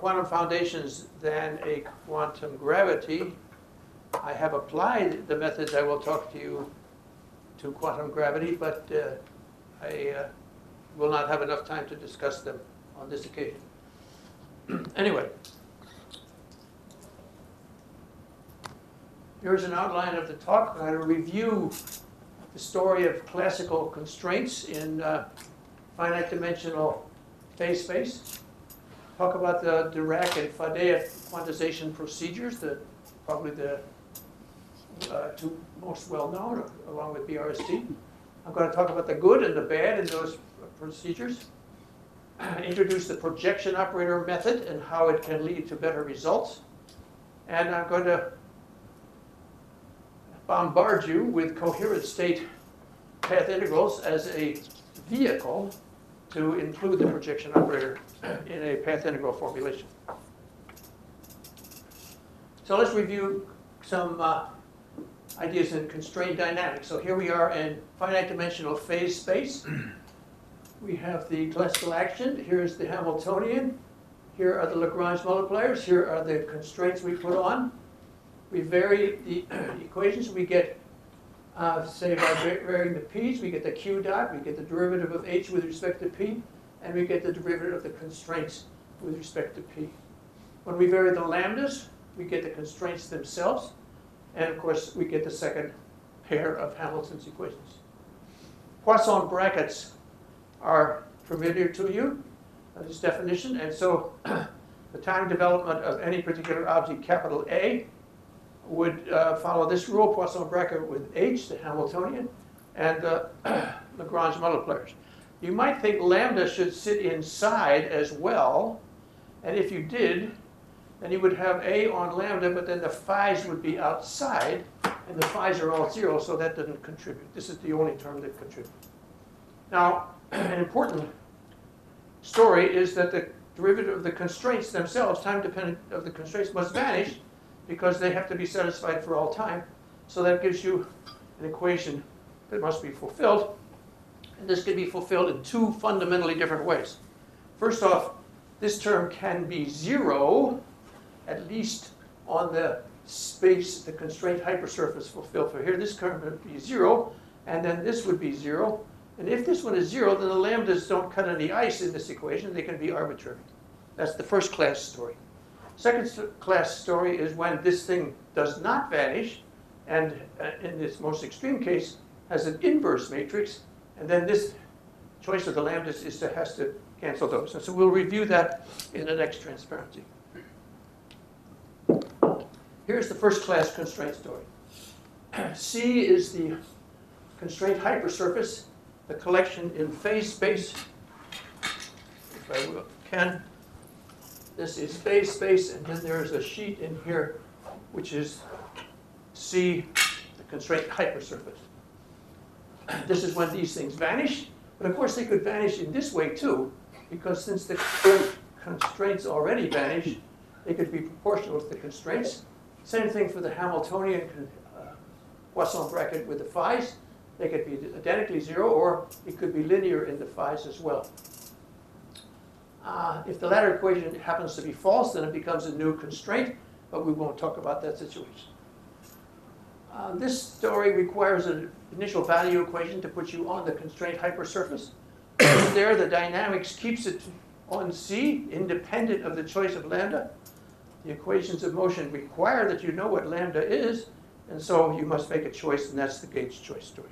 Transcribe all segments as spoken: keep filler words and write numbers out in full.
quantum foundations than a quantum gravity. I have applied the methods I will talk to you to quantum gravity, but uh, I uh, will not have enough time to discuss them on this occasion. Anyway, here's an outline of the talk. I'm going to review the story of classical constraints in uh, finite dimensional phase space. Talk about the Dirac and Faddeev quantization procedures, the, probably the uh, two most well known, along with B R S T. I'm going to talk about the good and the bad in those procedures. Introduce the projection operator method and how it can lead to better results. And I'm going to bombard you with coherent state path integrals as a vehicle to include the projection operator in a path integral formulation. So let's review some uh, ideas in constrained dynamics. So here we are in finite dimensional phase space. We have the classical action. Here's the Hamiltonian. Here are the Lagrange multipliers. Here are the constraints we put on. We vary the equations. We get, uh, say, by varying the p's, we get the q dot, we get the derivative of h with respect to p, and we get the derivative of the constraints with respect to p. When we vary the lambdas, we get the constraints themselves, and of course, we get the second pair of Hamilton's equations. Poisson brackets are familiar to you, uh, this definition, and so the time development of any particular object, capital A, would uh, follow this rule, Poisson bracket with H, the Hamiltonian, and uh, Lagrange multipliers. You might think lambda should sit inside as well, and if you did, then you would have A on lambda, but then the phi's would be outside, and the phi's are all zero, so that doesn't contribute. This is the only term that contributes. Now, an important story is that the derivative of the constraints themselves, time dependent of the constraints, must vanish because they have to be satisfied for all time. So that gives you an equation that must be fulfilled. And this can be fulfilled in two fundamentally different ways. First off, this term can be zero, at least on the space, the constraint hypersurface fulfilled for here. This term would be zero, and then this would be zero. And if this one is zero, then the lambdas don't cut any ice in this equation. They can be arbitrary. That's the first class story. Second class story is when this thing does not vanish, and uh, in this most extreme case, has an inverse matrix, and then this choice of the lambdas is to, has to cancel those. And so we'll review that in the next transparency. Here's the first class constraint story. C is the constraint hypersurface, the collection in phase space, if I will, can. This is phase space, and then there is a sheet in here, which is C, the constraint hypersurface. This is when these things vanish, but of course they could vanish in this way too, because since the constraints already vanish, they could be proportional to the constraints. Same thing for the Hamiltonian uh, Poisson bracket with the phi's. They could be identically zero, or it could be linear in the phi's as well. Uh, if the latter equation happens to be false, then it becomes a new constraint, but we won't talk about that situation. Uh, this story requires an initial value equation to put you on the constraint hypersurface. There, the dynamics keeps it on C, independent of the choice of lambda. The equations of motion require that you know what lambda is, and so you must make a choice, and that's the gauge choice story.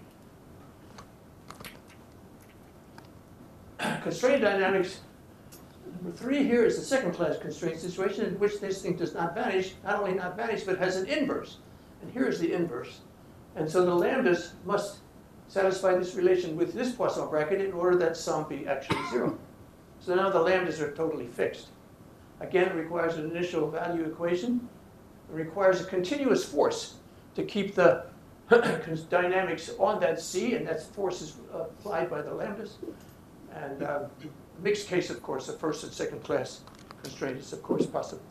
Constraint dynamics, number three here is the second class constraint situation in which this thing does not vanish, not only not vanish, but has an inverse. And here is the inverse. And so the lambdas must satisfy this relation with this Poisson bracket in order that sum be actually zero. So now the lambdas are totally fixed. Again, it requires an initial value equation. It requires a continuous force to keep the dynamics on that C, and that force is applied by the lambdas. And uh, mixed case, of course, the first and second class constraint is, of course, possible.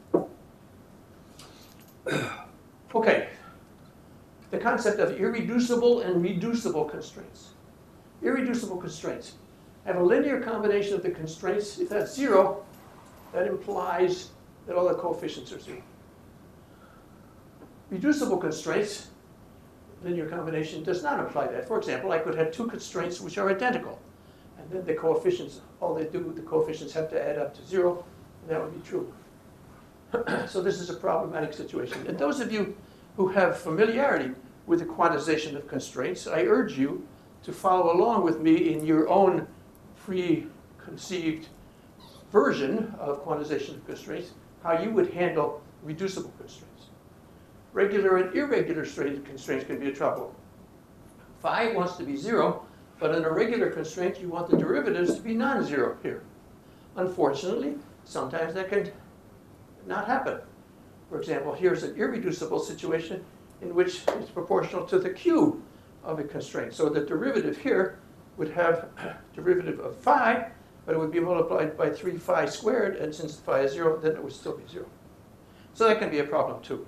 Okay, the concept of irreducible and reducible constraints. Irreducible constraints have a linear combination of the constraints. If that's zero, that implies that all the coefficients are zero. Reducible constraints, linear combination, does not imply that. For example, I could have two constraints which are identical, and then the coefficients, all they do, the coefficients have to add up to zero, and that would be true. So this is a problematic situation. And those of you who have familiarity with the quantization of constraints, I urge you to follow along with me in your own preconceived version of quantization of constraints, how you would handle reducible constraints. Regular and irregular constraints can be a trouble. Phi wants to be zero, but in a regular constraint, you want the derivatives to be non-zero here. Unfortunately, sometimes that can not happen. For example, here's an irreducible situation in which it's proportional to the cube of a constraint. So the derivative here would have derivative of phi, but it would be multiplied by three phi squared, and since phi is zero, then it would still be zero. So that can be a problem too.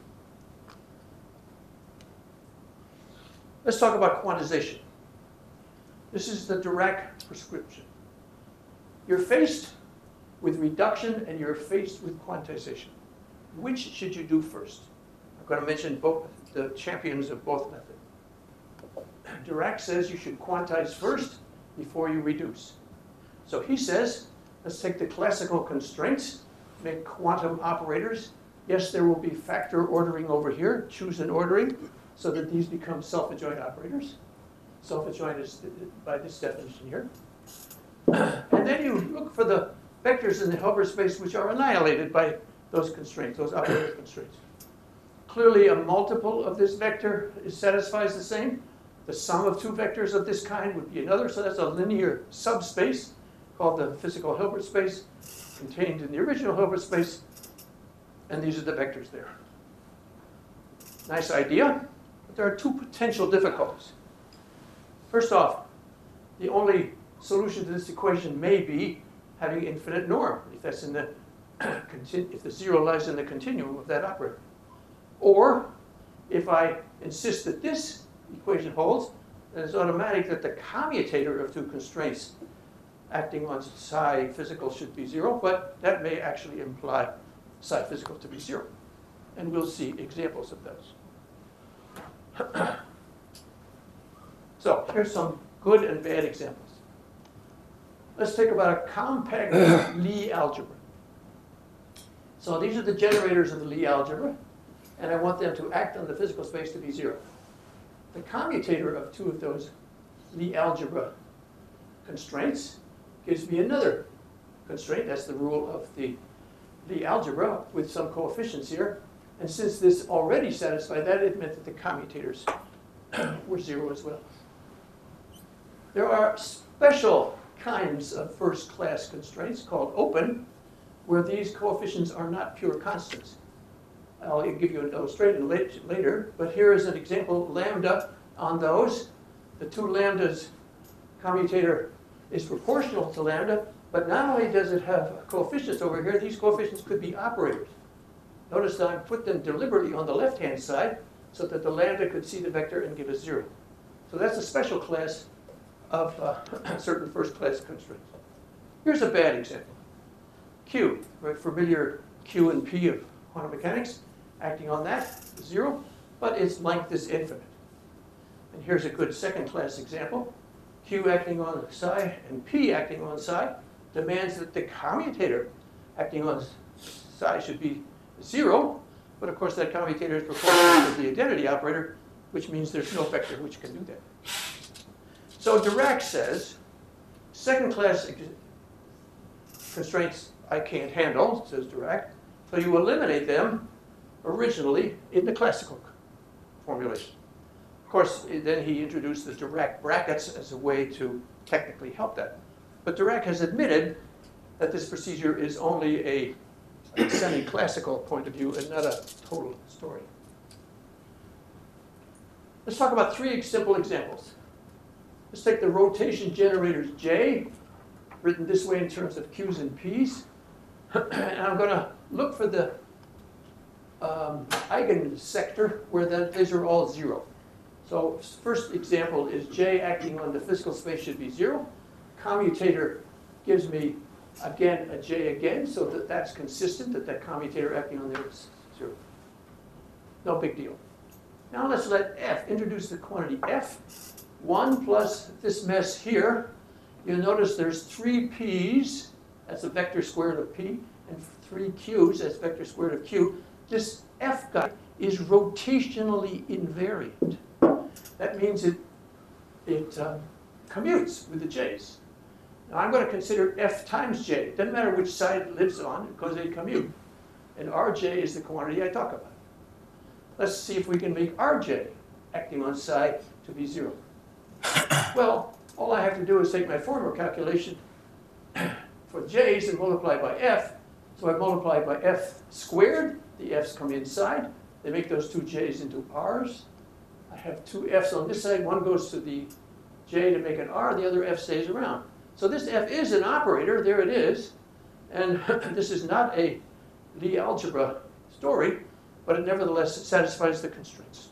Let's talk about quantization. This is the Dirac prescription. You're faced with reduction and you're faced with quantization. Which should you do first? I'm going to mention both the champions of both methods. Dirac says you should quantize first before you reduce. So he says, let's take the classical constraints, make quantum operators. Yes, there will be factor ordering over here, choose an ordering, so that these become self-adjoint operators. Self-adjoint is by this definition here. And then you look for the vectors in the Hilbert space which are annihilated by those constraints, those operator constraints. Clearly, a multiple of this vector is, satisfies the same. The sum of two vectors of this kind would be another, so that's a linear subspace called the physical Hilbert space, contained in the original Hilbert space, and these are the vectors there. Nice idea, but there are two potential difficulties. First off, the only solution to this equation may be having infinite norm, if that's in the if the zero lies in the continuum of that operator. Or if I insist that this equation holds, then it's automatic that the commutator of two constraints acting on psi physical should be zero, but that may actually imply psi physical to be zero. And we'll see examples of those. So here's some good and bad examples. Let's think about a compact Lie algebra. So these are the generators of the Lie algebra, and I want them to act on the physical space to be zero. The commutator of two of those Lie algebra constraints gives me another constraint. That's the rule of the Lie algebra with some coefficients here. And since this already satisfied that, it meant that the commutators were zero as well. There are special kinds of first-class constraints called open, where these coefficients are not pure constants. I'll give you an illustration later, but here is an example, lambda on those. The two lambdas commutator is proportional to lambda, but not only does it have coefficients over here, these coefficients could be operators. Notice that I put them deliberately on the left-hand side so that the lambda could see the vector and give us zero. So that's a special class of uh, certain first-class constraints. Here's a bad example. Q, very familiar Q and P of quantum mechanics, acting on that, zero, but its length is infinite. And here's a good second-class example. Q acting on psi and P acting on psi demands that the commutator acting on psi should be zero, but of course that commutator is proportional to the identity operator, which means there's no vector which can do that. So Dirac says, second-class constraints I can't handle, says Dirac, so you eliminate them originally in the classical formulation. Of course, then he introduced the Dirac brackets as a way to technically help that. But Dirac has admitted that this procedure is only a, a semi-classical point of view and not a total story. Let's talk about three simple examples. Let's take the rotation generators J, written this way in terms of Q's and P's. And I'm going to look for the um, eigensector where the, these are all zero. So first example is J acting on the physical space should be zero. Commutator gives me again, a j again, so that that's consistent, that that commutator acting on there is zero. No big deal. Now let's let f, introduce the quantity f, one plus this mess here. You'll notice there's three p's, that's a vector squared of p, and three q's, that's vector squared of q. This f guy is rotationally invariant. That means it, it um, commutes with the j's. Now I'm going to consider f times j. It doesn't matter which side it lives on, because they commute. And rj is the quantity I talk about. Let's see if we can make rj, acting on psi, to be zero. Well, all I have to do is take my former calculation for j's and multiply by f. So I multiply by f squared. The f's come inside. They make those two j's into r's. I have two f's on this side. One goes to the j to make an r. The other f stays around. So this f is an operator. There it is. And this is not a Lie algebra story, but it nevertheless satisfies the constraints.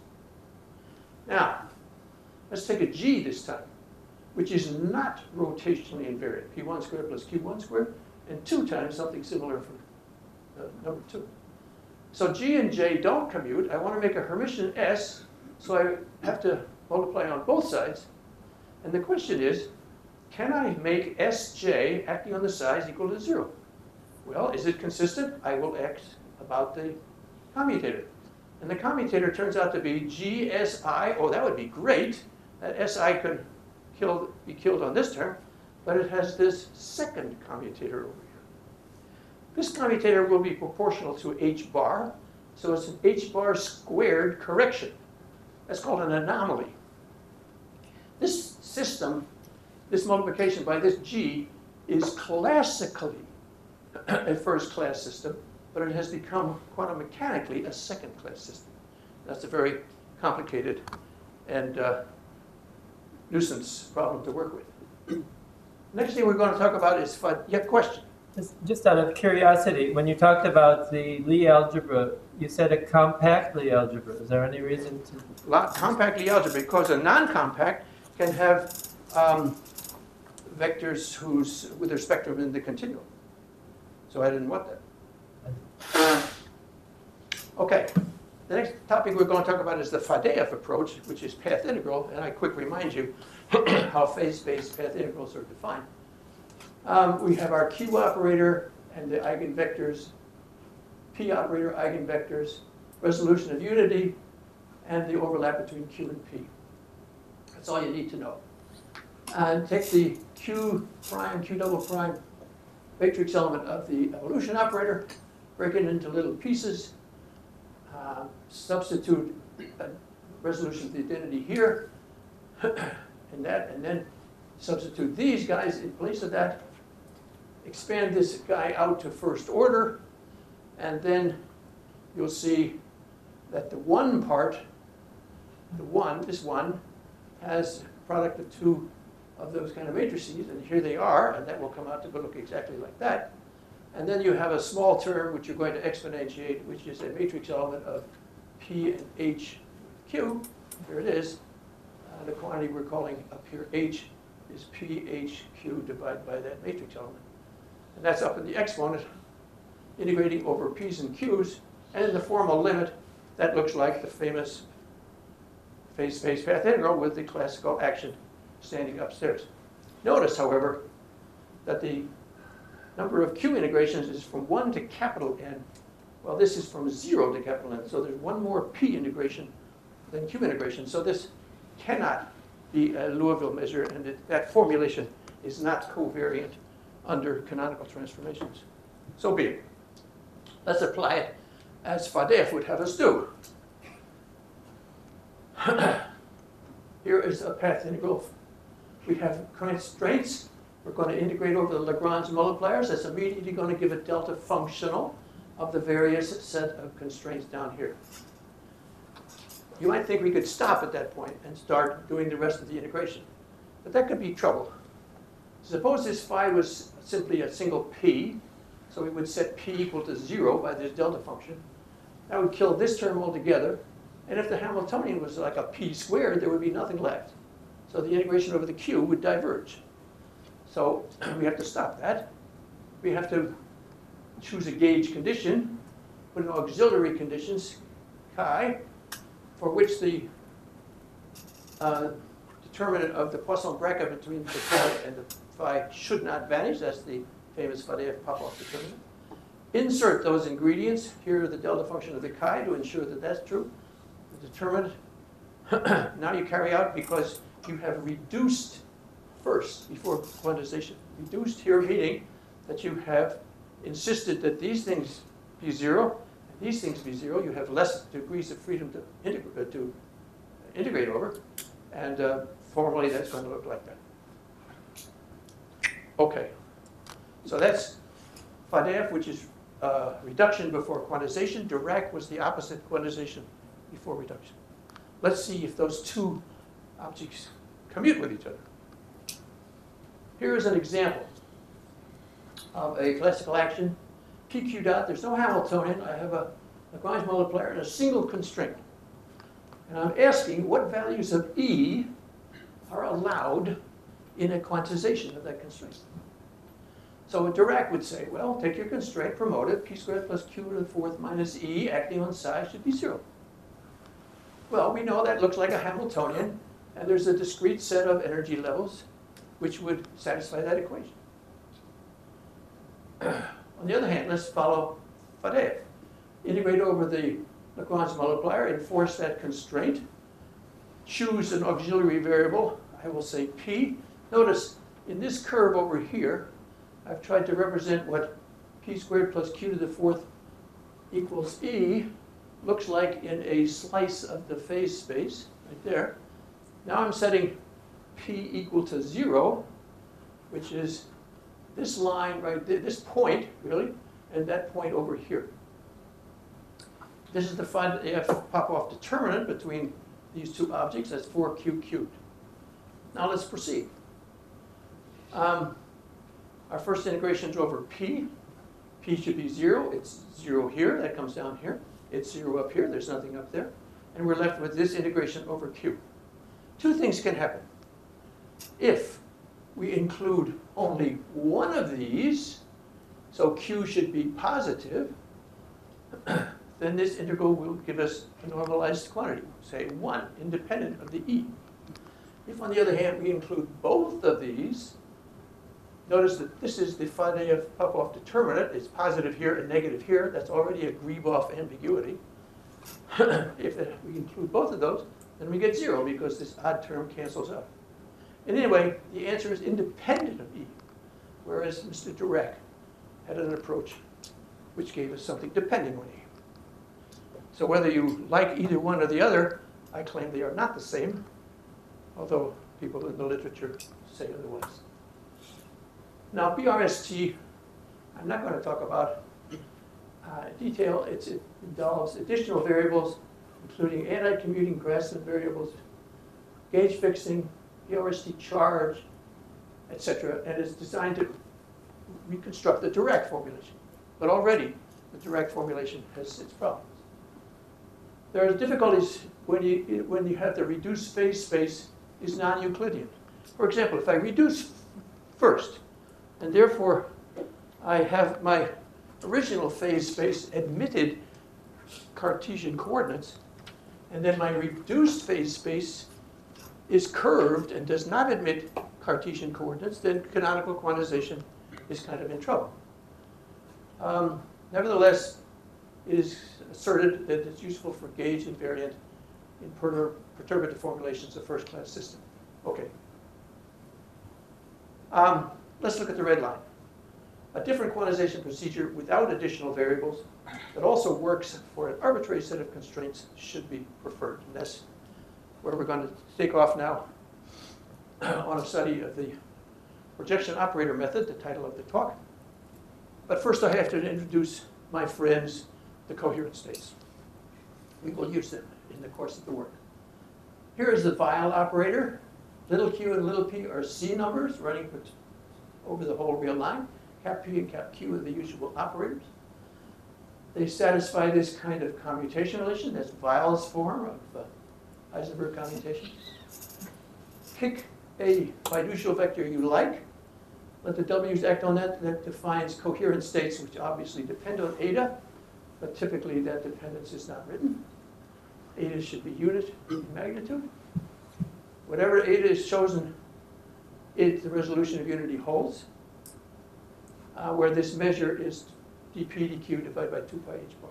Now, let's take a g this time, which is not rotationally invariant. p one squared plus q one squared, and two times something similar for uh, number two. So g and j don't commute. I want to make a Hermitian s, so I have to multiply on both sides. And the question is, can I make sj acting on the sides equal to zero? Well, is it consistent? I will act about the commutator. And the commutator turns out to be gsi. Oh, that would be great. That si could kill, be killed on this term, but it has this second commutator over here. This commutator will be proportional to h bar, so it's an h bar squared correction. That's called an anomaly. This system, this multiplication by this g, is classically a first-class system, but it has become quantum mechanically a second-class system. That's a very complicated and uh, nuisance problem to work with. Next thing we're going to talk about is fun. Yeah, question? Just, just out of curiosity, when you talked about the Lie algebra, you said a compact Lie algebra. Is there any reason to? Compact Lie algebra, because a non-compact can have um, vectors whose with their spectrum in the continuum. So I didn't want that. Okay, the next topic we're going to talk about is the Fadeev approach, which is path integral, and I quick remind you how phase-space path integrals are defined. Um, we have our Q operator and the eigenvectors, P operator, eigenvectors, resolution of unity, and the overlap between Q and P. That's all you need to know. And take the Q prime, Q double prime matrix element of the evolution operator, break it into little pieces, uh, substitute a resolution of the identity here, and that, and then substitute these guys in place of that, expand this guy out to first order, and then you'll see that the one part, the one, this one, has a product of two of those kind of matrices, and here they are, and that will come out to look exactly like that. And then you have a small term which you're going to exponentiate, which is a matrix element of P and H Q. Here it is. Uh, the quantity we're calling up here H is P H Q divided by that matrix element. And that's up in the exponent, integrating over P's and Q's. And in the formal limit, that looks like the famous phase-space path integral with the classical action standing upstairs. Notice, however, that the number of Q integrations is from one to capital N. Well, this is from zero to capital N. So there's one more P integration than Q integration. So this cannot be a Liouville measure, and it, that formulation is not covariant under canonical transformations. So be it. Let's apply it as Fadeev would have us do. Here is a path integral. We have constraints. We're going to integrate over the Lagrange multipliers. That's immediately going to give a delta functional of the various set of constraints down here. You might think we could stop at that point and start doing the rest of the integration. But that could be trouble. Suppose this phi was simply a single p. So we would set p equal to zero by this delta function. That would kill this term altogether. And if the Hamiltonian was like a p squared, there would be nothing left. So the integration over the q would diverge. So we have to stop that. we have to choose a gauge condition, put in auxiliary conditions, chi, for which the uh, determinant of the Poisson bracket between the chi and the phi should not vanish. That's the famous Fadeev-Popov determinant. Insert those ingredients. Here are the delta function of the chi to ensure that that's true. The determinant. Now you carry out because you have reduced first, before quantization. Reduced here meaning that you have insisted that these things be zero, and these things be zero. You have less degrees of freedom to, integ uh, to integrate over, and uh, formally that's going to look like that. Okay, so that's Fadeev, which is uh, reduction before quantization. Dirac was the opposite, quantization before reduction. Let's see if those two objects commute with each other. Here is an example of a classical action, P Q dot. There's no Hamiltonian. I have a Lagrange multiplier and a single constraint. And I'm asking what values of E are allowed in a quantization of that constraint. So Dirac would say, well, take your constraint, promote it, P squared plus Q to the fourth minus E acting on psi should be zero. Well, we know that looks like a Hamiltonian, and there's a discrete set of energy levels which would satisfy that equation. On the other hand, let's follow Fadeev. Integrate over the Lagrange multiplier, enforce that constraint, choose an auxiliary variable, I will say P. Notice, in this curve over here, I've tried to represent what P squared plus Q to the fourth equals E looks like in a slice of the phase space, right there. Now I'm setting P equal to zero, which is this line right there, this point, really, and that point over here. This is the Fadeev-Popov determinant between these two objects. That's four Q cubed. Now let's proceed. Um, our first integration is over P. P should be zero. It's zero here. That comes down here. It's zero up here. There's nothing up there. And we're left with this integration over Q. Two things can happen. If we include only one of these, so Q should be positive, then this integral will give us a normalized quantity, say one, independent of the E. If, on the other hand, we include both of these, notice that this is the Fadeev-Popov determinant. It's positive here and negative here. That's already a Gribov ambiguity. If we include both of those, then we get zero because this odd term cancels out. And anyway, the answer is independent of E, whereas Mister Dirac had an approach which gave us something depending on E. So whether you like either one or the other, I claim they are not the same, although people in the literature say otherwise. Now, B R S T, I'm not going to talk about uh, detail. It's, it involves additional variables, including anti-commuting Grassmann variables, gauge fixing, B R S T charge, et cetera, and is designed to reconstruct the Dirac formulation. But already, the Dirac formulation has its problems. There are difficulties when you, when you have the reduced phase space is non-Euclidean. For example, if I reduce first, and therefore I have my original phase space admitted Cartesian coordinates, and then my reduced phase space is curved and does not admit Cartesian coordinates, then canonical quantization is kind of in trouble. Um, nevertheless, it is asserted that it's useful for gauge invariant in pertur perturbative formulations of first-class system. Okay. Um, let's look at the red line. A different quantization procedure without additional variables that also works for an arbitrary set of constraints should be preferred. And that's where we're going to take off now on a study of the projection operator method, the title of the talk. But first I have to introduce my friends, the coherent states. We will use them in the course of the work. Here is the Weyl operator. Little q and little p are C numbers running over the whole real line. Cap p and cap q are the usual operators. They satisfy this kind of commutation relation. That's Weyl's form of uh, Heisenberg commutation. Pick a fiducial vector you like. let the W's act on that. That defines coherent states, which obviously depend on eta, but typically that dependence is not written. Eta should be unit in magnitude. Whatever eta is chosen, it, the resolution of unity holds, uh, where this measure is dp dq divided by two pi h bar.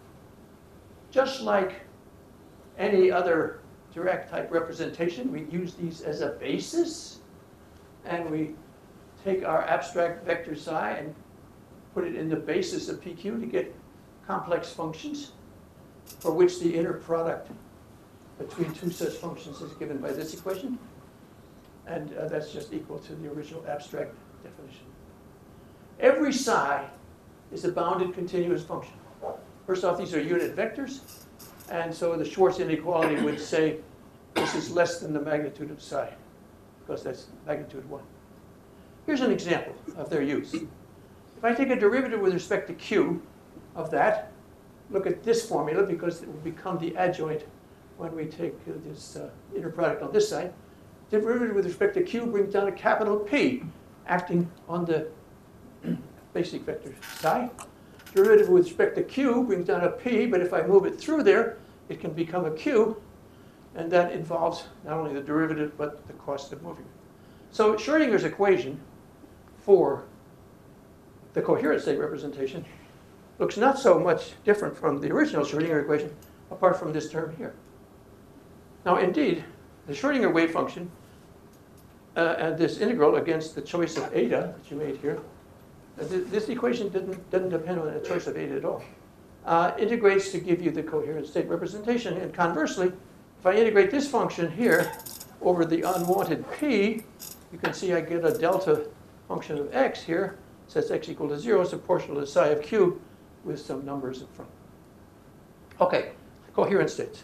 Just like any other Dirac type representation, we use these as a basis, and we take our abstract vector psi and put it in the basis of P Q to get complex functions for which the inner product between two such functions is given by this equation. And uh, that's just equal to the original abstract definition. Every psi is a bounded continuous function. First off, these are unit vectors. And so the Schwarz inequality would say this is less than the magnitude of psi, because that's magnitude one. Here's an example of their use. If I take a derivative with respect to q of that, look at this formula, because it will become the adjoint when we take uh, this uh, inner product on this side. Derivative with respect to q brings down a capital P, acting on the basic vector psi. Derivative with respect to q brings down a P, but if I move it through there, it can become a q, and that involves not only the derivative, but the cost of moving it. So Schrödinger's equation for the coherent state representation looks not so much different from the original Schrödinger equation, apart from this term here. Now, indeed, the Schrödinger wave function uh, and this integral against the choice of eta that you made here, uh, th this equation didn't, didn't depend on the choice of eta at all, uh, integrates to give you the coherent state representation. And conversely, if I integrate this function here over the unwanted P, you can see I get a delta function of x here, sets x equal to zero, is proportional to psi of q with some numbers in front. Okay, coherent states.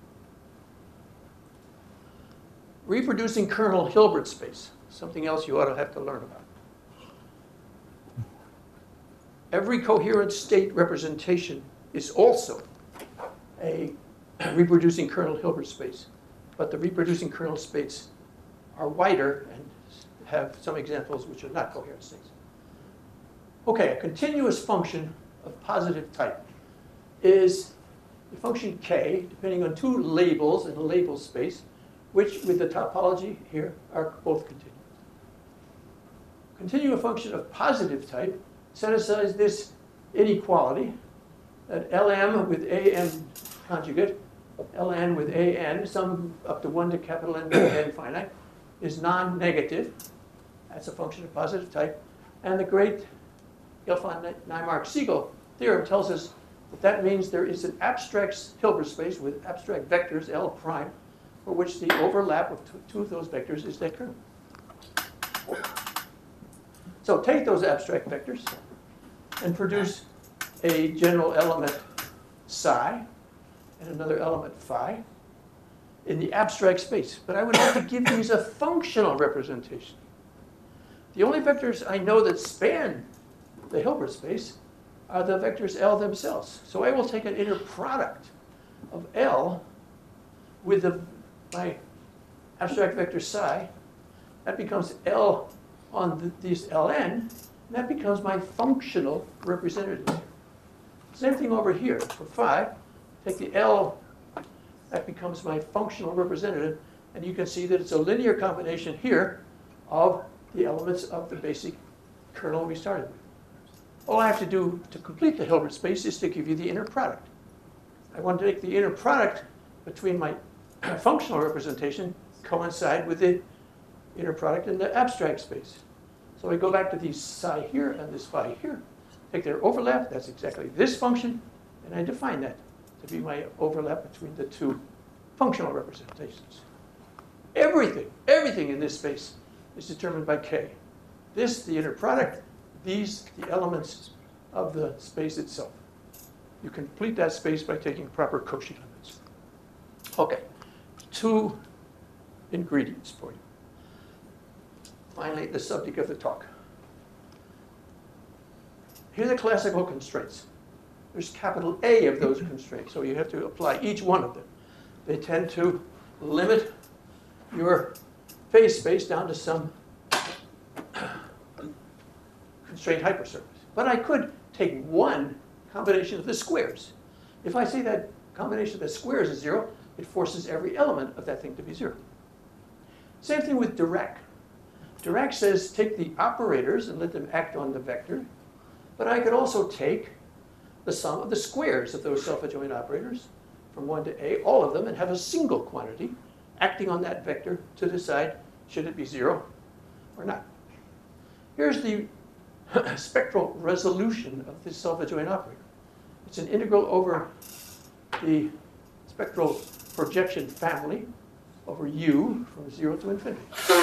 Reproducing kernel Hilbert space, something else you ought to have to learn about. Every coherent state representation is also a reproducing kernel Hilbert space, but the reproducing kernel spaces are wider and have some examples which are not coherent states. Okay, a continuous function of positive type is the function k, depending on two labels in a label space, which with the topology here are both continuous. Continuing a function of positive type satisfies this inequality that Lm with Am conjugate, Ln with An, some up to one to capital N N finite, is non-negative. That's a function of positive type. And the great Gelfand-Naimark-Siegel theorem tells us that that means there is an abstract Hilbert space with abstract vectors L prime, for which the overlap of two of those vectors is that kernel. So take those abstract vectors and produce a general element psi and another element phi in the abstract space. But I would have to give these a functional representation. The only vectors I know that span the Hilbert space are the vectors L themselves. So I will take an inner product of L with the, my abstract vector psi. That becomes L on the, these Ln, and that becomes my functional representative. Same thing over here. For phi, take the L, that becomes my functional representative, and you can see that it's a linear combination here of the elements of the basic kernel we started with. All I have to do to complete the Hilbert space is to give you the inner product. I want to make the inner product between my functional representation coincide with the inner product in the abstract space. So I go back to these psi here and this phi here, take their overlap, that's exactly this function, and I define that to be my overlap between the two functional representations. Everything, everything in this space is determined by k. This, the inner product, these, the elements of the space itself. You complete that space by taking proper Cauchy limits. Okay, two ingredients for you. Finally, the subject of the talk. Here are the classical constraints. There's capital A of those constraints, so you have to apply each one of them. They tend to limit your phase space down to some constrained hypersurface. But I could take one combination of the squares. If I say that combination of the squares is zero, it forces every element of that thing to be zero. Same thing with Dirac. Dirac says take the operators and let them act on the vector. But I could also take the sum of the squares of those self-adjoint operators from one to A, all of them, and have a single quantity acting on that vector to decide should it be zero or not. Here's the spectral resolution of this self-adjoint operator. It's an integral over the spectral projection family over U from zero to infinity.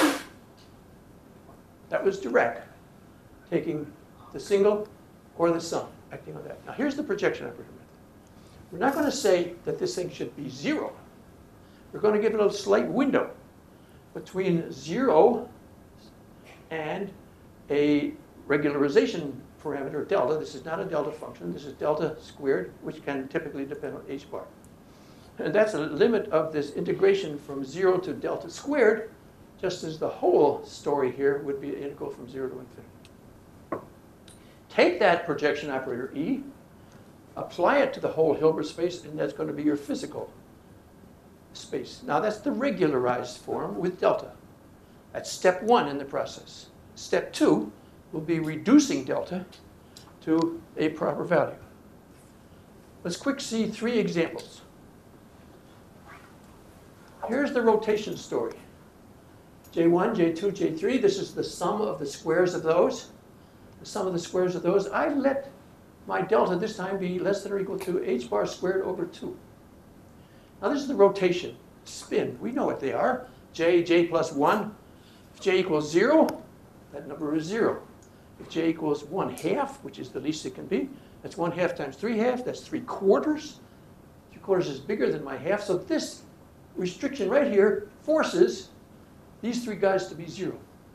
That was Dirac, taking the single or the sum, acting on that. Now here's the projection operator method. We're not going to say that this thing should be zero. We're going to give it a slight window between zero and a regularization parameter, delta. This is not a delta function. This is delta squared, which can typically depend on h bar. And that's a limit of this integration from zero to delta squared, just as the whole story here would be an integral from zero to infinity. Take that projection operator E, apply it to the whole Hilbert space, and that's going to be your physical space. Now that's the regularized form with delta. That's step one in the process. Step two will be reducing delta to a proper value. Let's quick see three examples. Here's the rotation story. J one, J two, J three, this is the sum of the squares of those. The sum of the squares of those. I let my delta this time be less than or equal to h bar squared over two. Now this is the rotation, spin. We know what they are. J, J plus one. If J equals zero, that number is zero. If J equals one half, which is the least it can be, that's one half times three halves, that's three quarters. Three quarters is bigger than my half, so this restriction right here forces these three guys to be zero.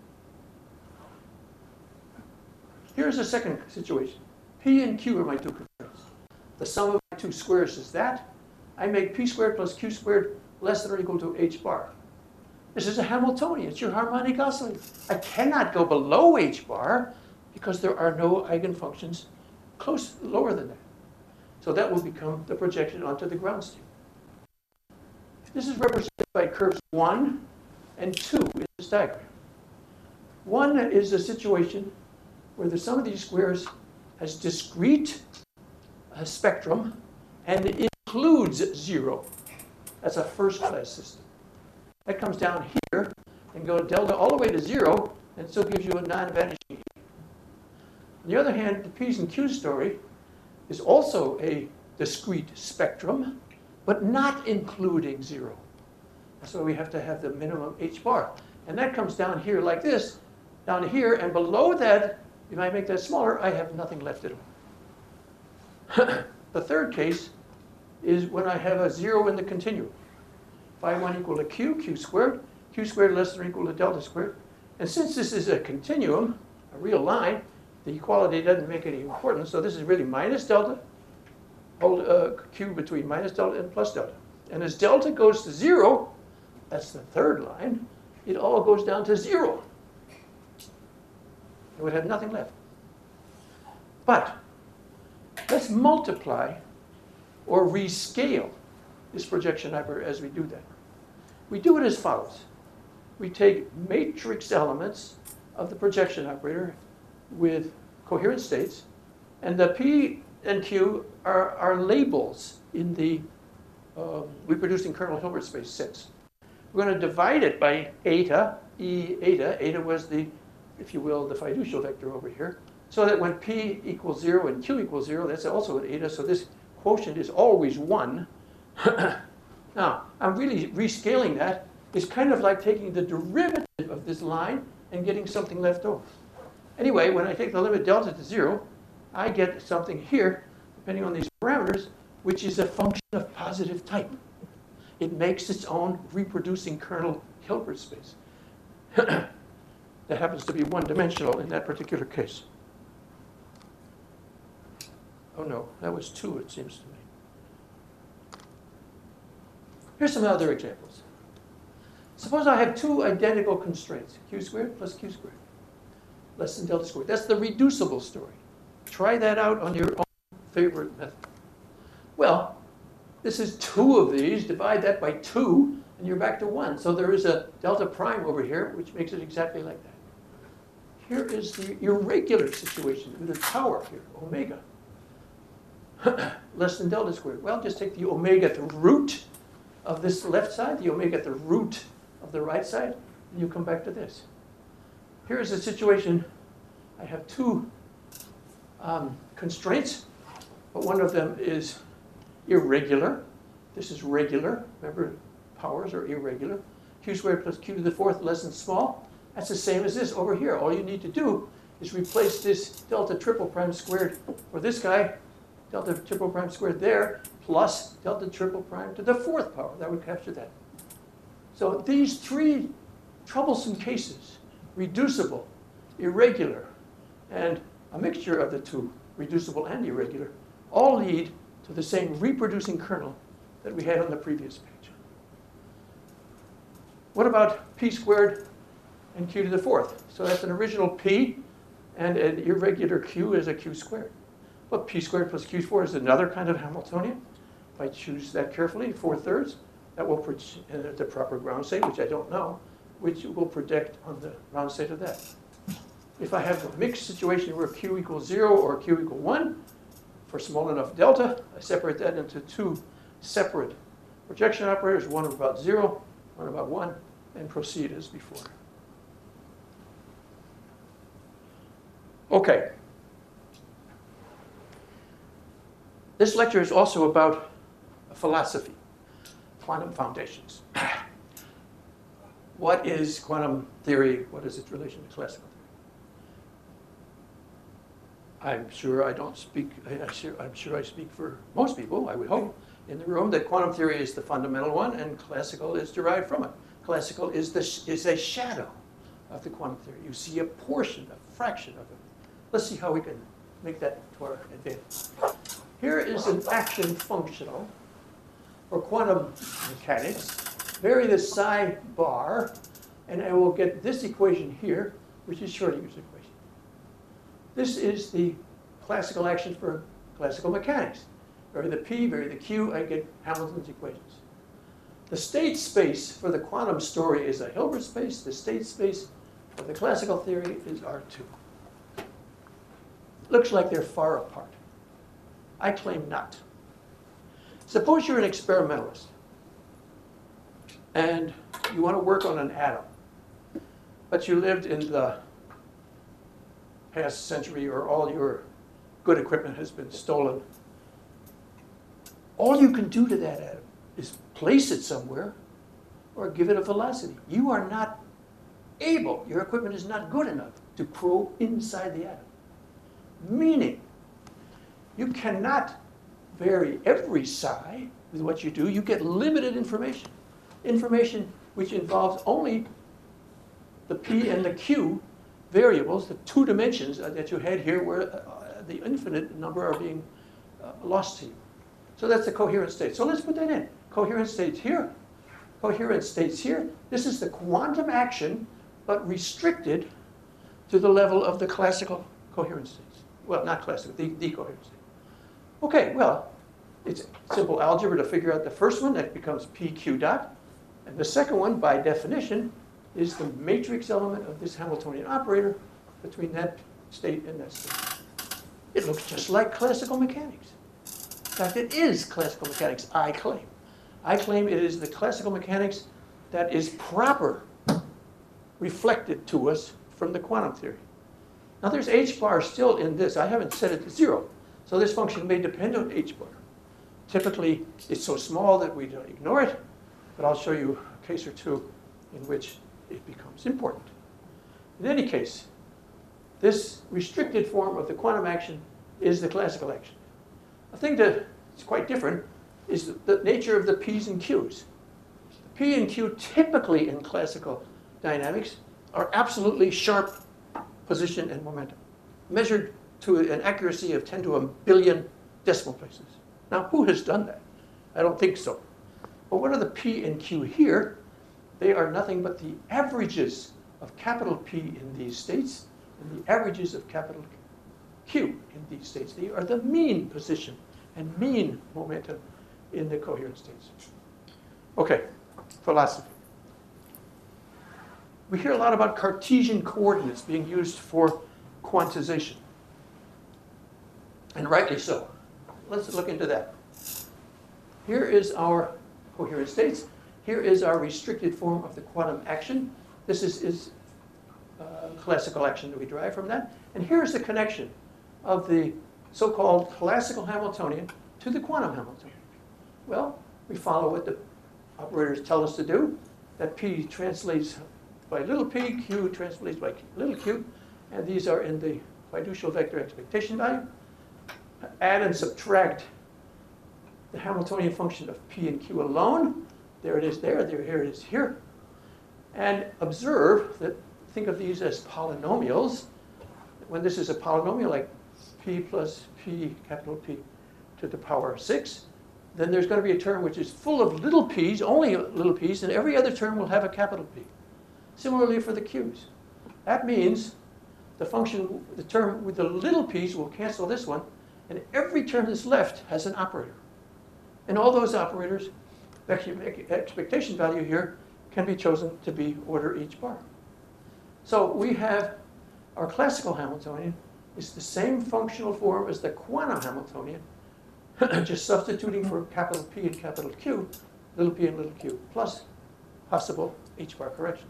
Here's a second situation. P and Q are my two constraints. The sum of my two squares is that. I make P squared plus Q squared less than or equal to h bar. This is a Hamiltonian. It's your harmonic oscillator. I cannot go below h bar because there are no eigenfunctions close, lower than that. So that will become the projection onto the ground state. This is represented by curves one and two in this diagram. One is a situation where the sum of these squares has discrete uh, spectrum and it includes zero. That's a first-class system. That comes down here and goes delta all the way to zero and still gives you a non-vanishing heat. On the other hand, the P's and Q's story is also a discrete spectrum, but not including zero. So we have to have the minimum h bar. And that comes down here like this, down here, and below that, if I make that smaller, I have nothing left at all. The third case is when I have a zero in the continuum. Phi one equal to q, q squared, q squared less than or equal to delta squared. And since this is a continuum, a real line, the equality doesn't make any importance. So this is really minus delta, hold uh, q between minus delta and plus delta. And as delta goes to zero, that's the third line, it all goes down to zero. It would have nothing left. But let's multiply or rescale this projection operator as we do that. We do it as follows. We take matrix elements of the projection operator with coherent states, and the P and Q are, are labels in the uh, reproducing kernel Hilbert space sense. We're going to divide it by eta, E eta. Eta was the, if you will, the fiducial vector over here. So that when P equals zero and Q equals zero, that's also an eta. So this quotient is always one. Now, I'm really rescaling that. It's kind of like taking the derivative of this line and getting something left over. Anyway, when I take the limit delta to zero, I get something here, depending on these parameters, which is a function of positive type. It makes its own reproducing kernel Hilbert space. That happens to be one-dimensional in that particular case. Oh no, that was two, it seems to me. Here's some other examples. Suppose I have two identical constraints, q squared plus q squared. less than delta squared. That's the reducible story. Try that out on your own favorite method. Well, this is two of these. Divide that by two, and you're back to one. So there is a delta prime over here, which makes it exactly like that. Here is the irregular situation with a tower here, omega. Less than delta squared. Well, just take the omega at the root of this left side, the omega at the root of the right side, and you come back to this. Here is a situation. I have two um, constraints, but one of them is irregular. This is regular. Remember, powers are irregular. Q squared plus q to the fourth less than small. That's the same as this over here. All you need to do is replace this delta triple prime squared for this guy, delta triple prime squared there, plus delta triple prime to the fourth power. That would capture that. So these three troublesome cases, reducible, irregular, and a mixture of the two, reducible and irregular, all lead to the same reproducing kernel that we had on the previous page. What about p squared and q to the fourth? So that's an original p, and an irregular q is a q squared. But p squared plus q squared is another kind of Hamiltonian. If I choose that carefully, four thirds, that will project uh, the proper ground state, which I don't know, which will project on the ground state of that. If I have a mixed situation where q equals zero or q equals one, for small enough delta, I separate that into two separate projection operators, one about zero, one about one, and proceed as before. Okay. This lecture is also about philosophy, quantum foundations. What is quantum theory? What is its relation to classical theory? I'm sure I don't speak, I'm sure, I'm sure I speak for most people, I would hope, in the room, that quantum theory is the fundamental one and classical is derived from it. Classical is, the, is a shadow of the quantum theory. You see a portion, a fraction of it. Let's see how we can make that to our advantage. Here is an action functional for quantum mechanics. Vary the psi bar, and I will get this equation here, which is Schrödinger's equation. This is the classical action for classical mechanics. Vary the p, vary the q, I get Hamilton's equations. The state space for the quantum story is a Hilbert space. The state space for the classical theory is R two. Looks like they're far apart. I claim not. Suppose you're an experimentalist and you want to work on an atom, but you lived in the past century or all your good equipment has been stolen. All you can do to that atom is place it somewhere or give it a velocity. You are not able, your equipment is not good enough to probe inside the atom. Meaning, you cannot vary every psi with what you do. You get limited information. Information which involves only the p and the q variables, the two dimensions that you had here where uh, the infinite number are being uh, lost to you. So that's the coherent state. So let's put that in. Coherent states here. Coherent states here. This is the quantum action, but restricted to the level of the classical coherent states. Well, not classical, the, the coherent state. Okay, well, it's simple algebra to figure out the first one. That becomes p q dot. And the second one, by definition, is the matrix element of this Hamiltonian operator between that state and that state. It looks just like classical mechanics. In fact, it is classical mechanics, I claim. I claim it is the classical mechanics that is proper, reflected to us from the quantum theory. Now there's h bar still in this. I haven't set it to zero. So this function may depend on h bar. Typically, it's so small that we don't ignore it, but I'll show you a case or two in which it becomes important. In any case, this restricted form of the quantum action is the classical action. A thing that is quite different is the nature of the p's and q's. The p and q typically in classical dynamics are absolutely sharp position and momentum, measured to an accuracy of ten to a billion decimal places. Now, who has done that? I don't think so. But what are the p and q here? They are nothing but the averages of capital P in these states and the averages of capital Q in these states. They are the mean position and mean momentum in the coherent states. Okay, philosophy. We hear a lot about Cartesian coordinates being used for quantization. And rightly so. Let's look into that. Here is our coherent states. Here is our restricted form of the quantum action. This is, is uh, classical action that we derive from that. And here's the connection of the so-called classical Hamiltonian to the quantum Hamiltonian. Well, we follow what the operators tell us to do. That P translates by little p, Q translates by little q, and these are in the fiducial vector expectation value. Add and subtract the Hamiltonian function of P and Q alone. There it is there, there, here it is here. And observe that, think of these as polynomials. When this is a polynomial like P plus P, capital P, to the power of six, then there's going to be a term which is full of little p's, only little p's, and every other term will have a capital P. Similarly for the q's. That means the function, the term with the little p's will cancel this one, and every term that's left has an operator. And all those operators, the expectation value here, can be chosen to be order h bar. So we have our classical Hamiltonian is the same functional form as the quantum Hamiltonian, just substituting for capital P and capital Q, little p and little q, plus possible h bar corrections.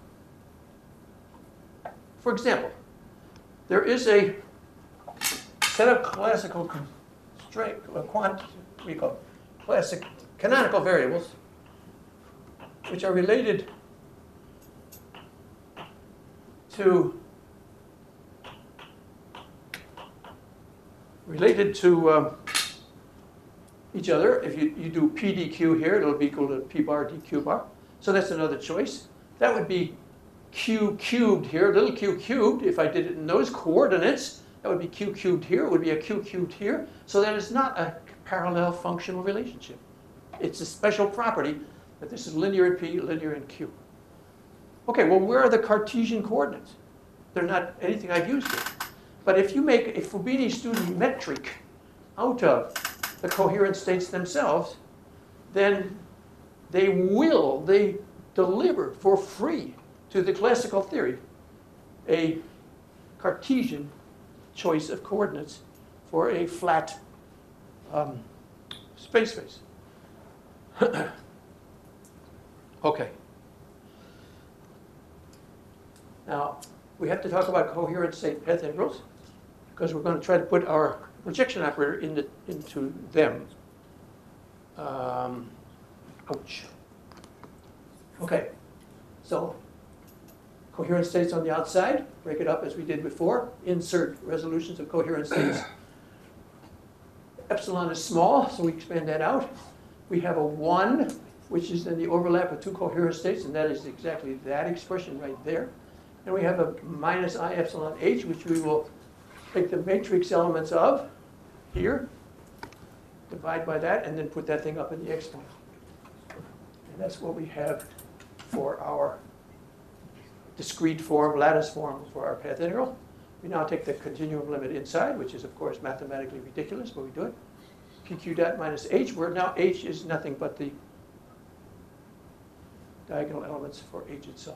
For example, there is a set of classical constraint, uh, quant, what do you call it? Classic canonical variables, which are related to related to um, each other. If you, you do P d q here, it'll be equal to P bar dq bar. So that's another choice. That would be q cubed here, little q cubed. If I did it in those coordinates, that would be q cubed here. It would be a q cubed here. So that is not a parallel functional relationship. It's a special property that this is linear in P, linear in Q. Okay, well, where are the Cartesian coordinates? They're not anything I've used here. But if you make a Fubini student metric out of the coherent states themselves, then they will, they deliver for free to the classical theory a Cartesian choice of coordinates for a flat um, space space. Okay. Now, we have to talk about coherent state path integrals because we're going to try to put our projection operator in the, into them. Um, ouch. Okay, so coherent states on the outside, break it up as we did before, insert resolutions of coherent states. Epsilon is small, so we expand that out. We have a one, which is then the overlap of two coherent states, and that is exactly that expression right there. And we have a minus I epsilon h, which we will take the matrix elements of here, divide by that, and then put that thing up in the exponent. And that's what we have for our discrete form, lattice form for our path integral. We now take the continuum limit inside, which is, of course, mathematically ridiculous, but we do it. P q dot minus h, where now h is nothing but the diagonal elements for h itself.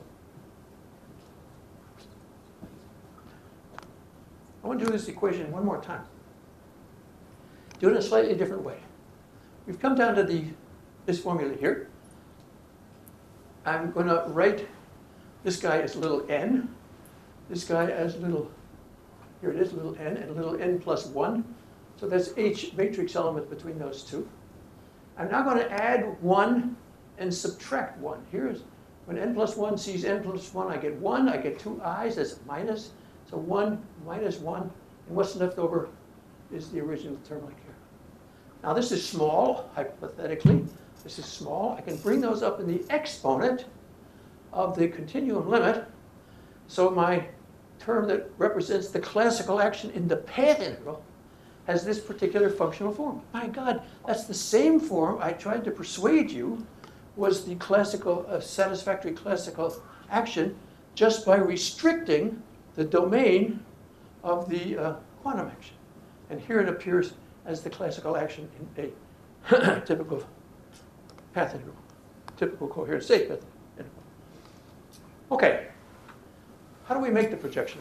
I want to do this equation one more time. Do it in a slightly different way. We've come down to the, this formula here. I'm going to write this guy as little n, this guy as little, here it is, little n, and little n plus one. So that's h matrix element between those two. I'm now going to add one and subtract one. Here's, when n plus one sees n plus one, I get one, I get two i's, that's a minus. So one minus one, and what's left over is the original term like here. Now this is small, hypothetically. This is small. I can bring those up in the exponent of the continuum limit. So my term that represents the classical action in the path integral has this particular functional form. My God, that's the same form I tried to persuade you was the classical, uh, satisfactory classical action just by restricting the domain of the uh, quantum action. And here it appears as the classical action in a typical path integral, typical coherent state path integral. Okay, how do we make the projection?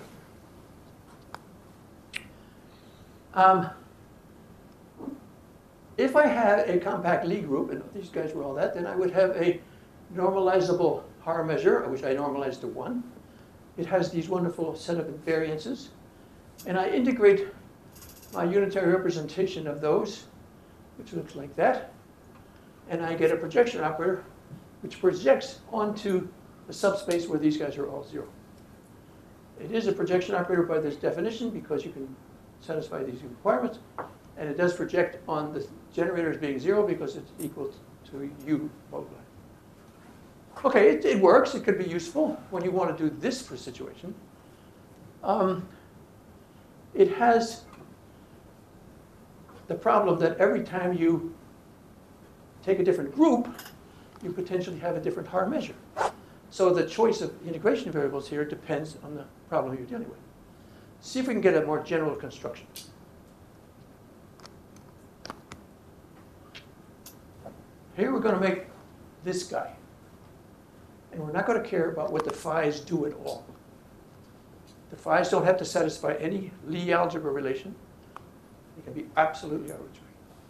Um, if I had a compact Lie group, and these guys were all that, then I would have a normalizable Haar measure, which I normalized to one. It has these wonderful set of invariances. And I integrate my unitary representation of those, which looks like that. And I get a projection operator, which projects onto the subspace where these guys are all zero. It is a projection operator by this definition because you can satisfy these requirements. And it does project on the generator as being zero because it's equal to U multiplied. Okay, it, it works. It could be useful when you want to do this for a situation. Um, it has the problem that every time you take a different group, you potentially have a different Haar measure. So the choice of integration variables here depends on the problem you're dealing with. See if we can get a more general construction. Here we're going to make this guy. And we're not going to care about what the phi's do at all. The phi's don't have to satisfy any Lie algebra relation. They can be absolutely arbitrary.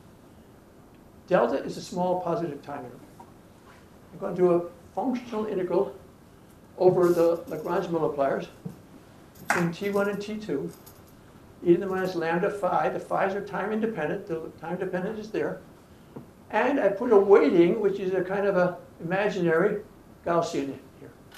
Delta is a small positive time interval. I'm going to do a functional integral over the Lagrange multipliers between T one and T two, e to the minus lambda phi. The phi's are time independent. The time dependent is there. And I put a weighting, which is a kind of a imaginary Gaussian in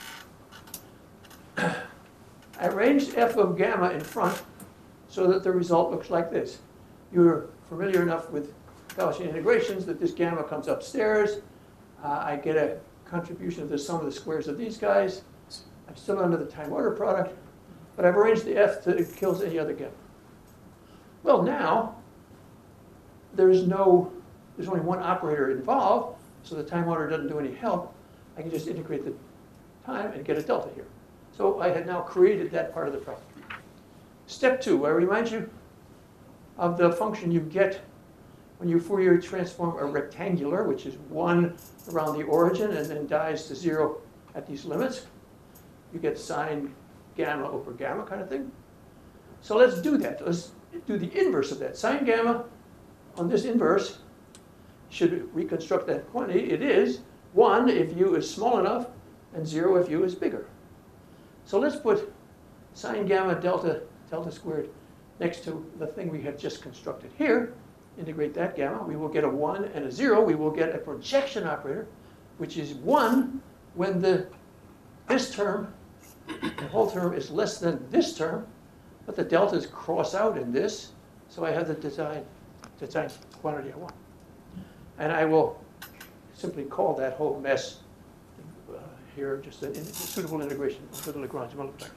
here. I arranged f of gamma in front so that the result looks like this. You're familiar enough with Gaussian integrations that this gamma comes upstairs. Uh, I get a contribution of the sum of the squares of these guys. I'm still under the time order product, but I've arranged the f that it kills any other gamma. Well, now there's no, there's only one operator involved, so the time order doesn't do any help. I can just integrate the time and get a delta here. So I had now created that part of the problem. Step two, I remind you of the function you get when you Fourier transform a rectangular, which is one around the origin and then dies to zero at these limits. You get sine gamma over gamma kind of thing. So let's do that. Let's do the inverse of that. Sine gamma on this inverse should reconstruct that quantity. It is one if u is small enough and zero if u is bigger. So let's put sine gamma delta delta squared next to the thing we have just constructed here. Integrate that gamma. We will get a one and a zero. We will get a projection operator, which is one when the this term, the whole term, is less than this term, but the deltas cross out in this. So I have the design, design quantity I want. And I will simply call that whole mess uh, here just a, a suitable integration for the Lagrange multiplier.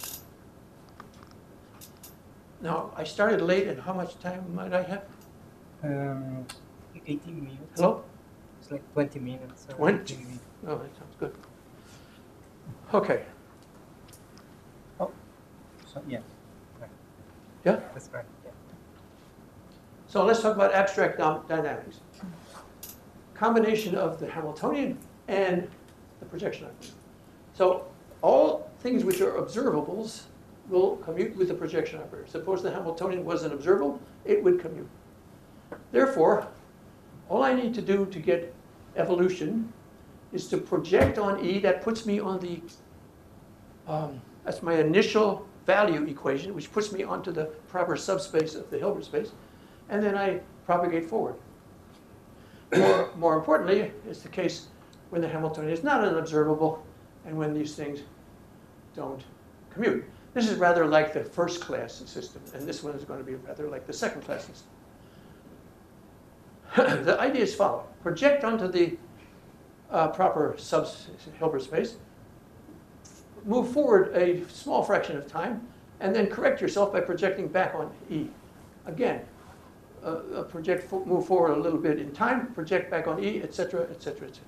Now, I started late, and how much time might I have? Um, eighteen minutes. Hello? It's like twenty minutes. or twenty? eighteen minutes. Oh, that sounds good. Okay. So, yes. Right. Yeah? That's right. Yeah. So let's talk about abstract dynamics. Combination of the Hamiltonian and the projection operator. So all things which are observables will commute with the projection operator. Suppose the Hamiltonian was an observable, it would commute. Therefore, all I need to do to get evolution is to project on E. That puts me on the, um, that's my initial value equation, which puts me onto the proper subspace of the Hilbert space. And then I propagate forward. More, more importantly, is the case when the Hamiltonian is not an observable and when these things don't commute. This is rather like the first class system, and this one is going to be rather like the second class system. The idea is following. Project onto the uh, proper sub-Hilbert space, move forward a small fraction of time, and then correct yourself by projecting back on E. Again, uh, uh, project, fo move forward a little bit in time, project back on E, et cetera, et cetera, et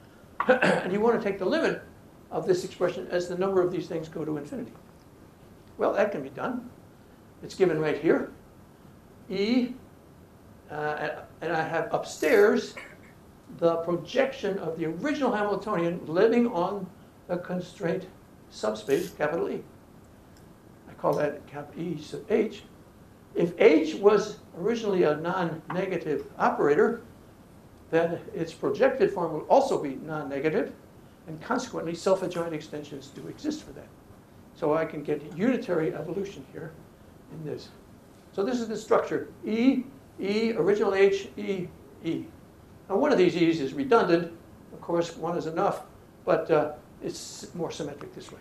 cetera. And you want to take the limit of this expression as the number of these things go to infinity. Well, that can be done. It's given right here. E, uh, and I have upstairs the projection of the original Hamiltonian living on the constraint subspace, capital E. I call that cap E sub H. If H was originally a non-negative operator, then its projected form will also be non-negative, and consequently self-adjoint extensions do exist for that. So I can get unitary evolution here in this. So this is the structure, E, E, original H, E, E. Now one of these E's is redundant. Of course, one is enough, but uh, it's more symmetric this way.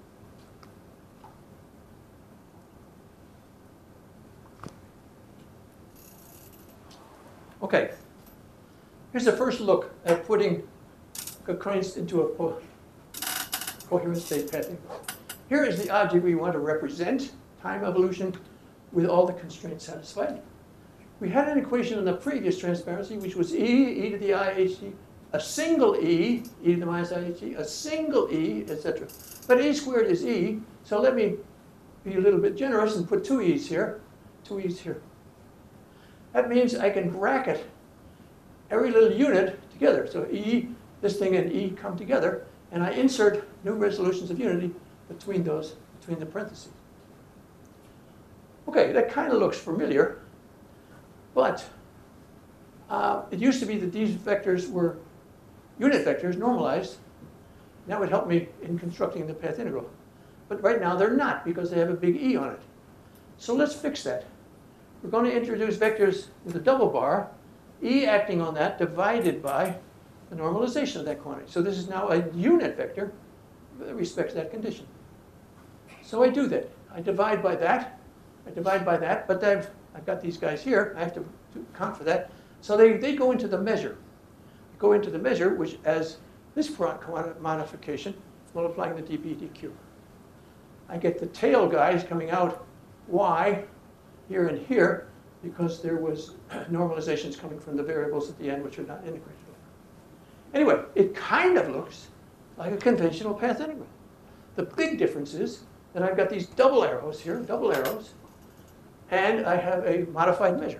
Okay, here's the first look at putting concurrence into a co coherent state pathing. Here is the object we want to represent, time evolution, with all the constraints satisfied. We had an equation in the previous transparency, which was E, e to the I H t, a single E, e to the minus I H t, a single E, et cetera. But E squared is E, so let me be a little bit generous and put two E's here, two E's here. That means I can bracket every little unit together. So E, this thing and E come together, and I insert new resolutions of unity between those, between the parentheses. Okay, that kind of looks familiar, but uh, it used to be that these vectors were unit vectors, normalized. That would help me in constructing the path integral. But right now they're not, because they have a big E on it. So let's fix that. We're going to introduce vectors with a double bar, E acting on that divided by the normalization of that quantity. So this is now a unit vector that respects that condition. So I do that. I divide by that. I divide by that, but I've, I've got these guys here. I have to, to account for that. So they, they go into the measure. Go into the measure, which as this modification, multiplying the dp dq. I get the tail guys coming out y here and here, because there was normalizations coming from the variables at the end which are not integrated over. Anyway, it kind of looks like a conventional path integral. The big difference is that I've got these double arrows here, double arrows, and I have a modified measure.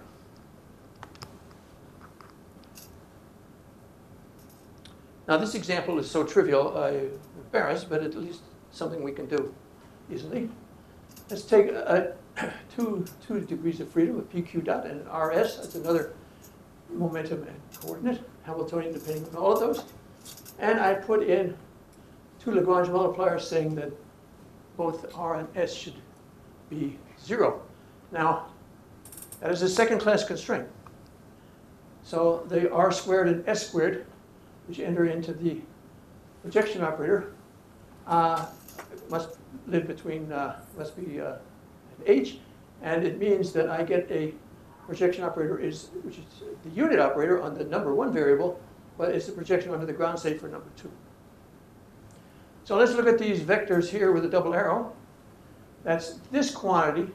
Now this example is so trivial, I'm embarrassed, but at least something we can do easily. Let's take a, a two, two degrees of freedom, a P Q dot and an R S. That's another momentum and coordinate, Hamiltonian depending on all of those. And I put in two Lagrange multipliers saying that both R and S should be zero. Now, that is a second class constraint. So the R squared and S squared, which enter into the projection operator, uh, must live between, uh, must be uh, an H, and it means that I get a projection operator is, which is the unit operator on the number one variable, but it's the projection onto the ground state for number two. So let's look at these vectors here with a double arrow. That's this quantity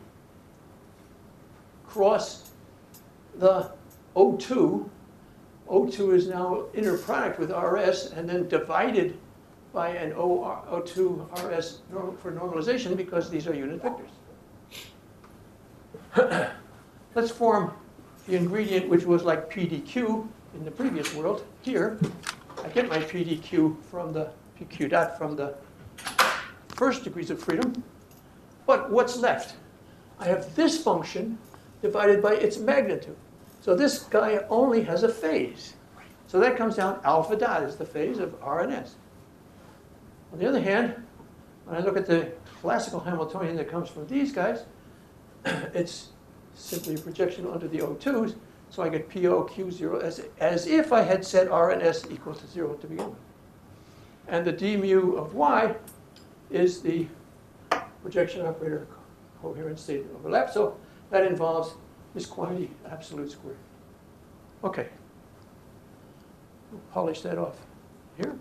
cross the O two. O two is now inner product with R S and then divided by an O two R S for normalization because these are unit vectors. Let's form the ingredient which was like P D Q in the previous world. Here, I get my P D Q from the P Q dot from the first degrees of freedom. But what's left? I have this function divided by its magnitude. So this guy only has a phase. So that comes down alpha dot is the phase of R and S. On the other hand, when I look at the classical Hamiltonian that comes from these guys, it's simply a projection onto the O twos, so I get P O Q zero as, as if I had set R and S equal to zero to begin with. And the d mu of y is the projection operator coherent state overlap, so that involves this quantity absolute squared. Okay. We'll polish that off here.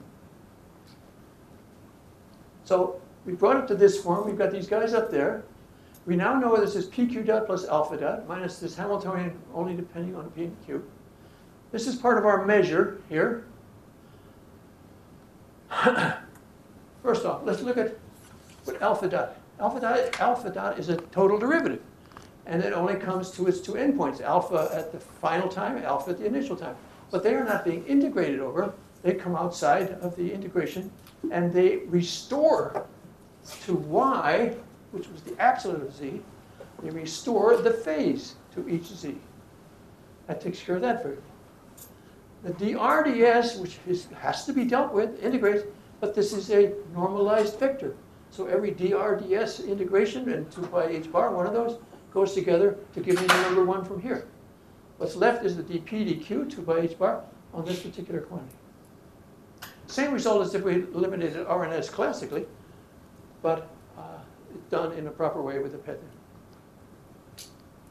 So we brought it to this form. We've got these guys up there. We now know this is P Q dot plus alpha dot minus this Hamiltonian only depending on P and Q. This is part of our measure here. First off, let's look at what alpha dot. Alpha dot, alpha dot is a total derivative. And it only comes to its two endpoints, alpha at the final time, alpha at the initial time. But they are not being integrated over. They come outside of the integration, and they restore to y, which was the absolute of z, they restore the phase to each z. That takes care of that variable. The d r ds, which is, has to be dealt with, integrates, but this is a normalized vector. So every d r ds integration and two pi h bar, one of those, goes together to give me the number one from here. What's left is the dp dq, two pi h bar, on this particular quantity. Same result as if we eliminated R and S classically, but uh, it's done in a proper way with the P E T.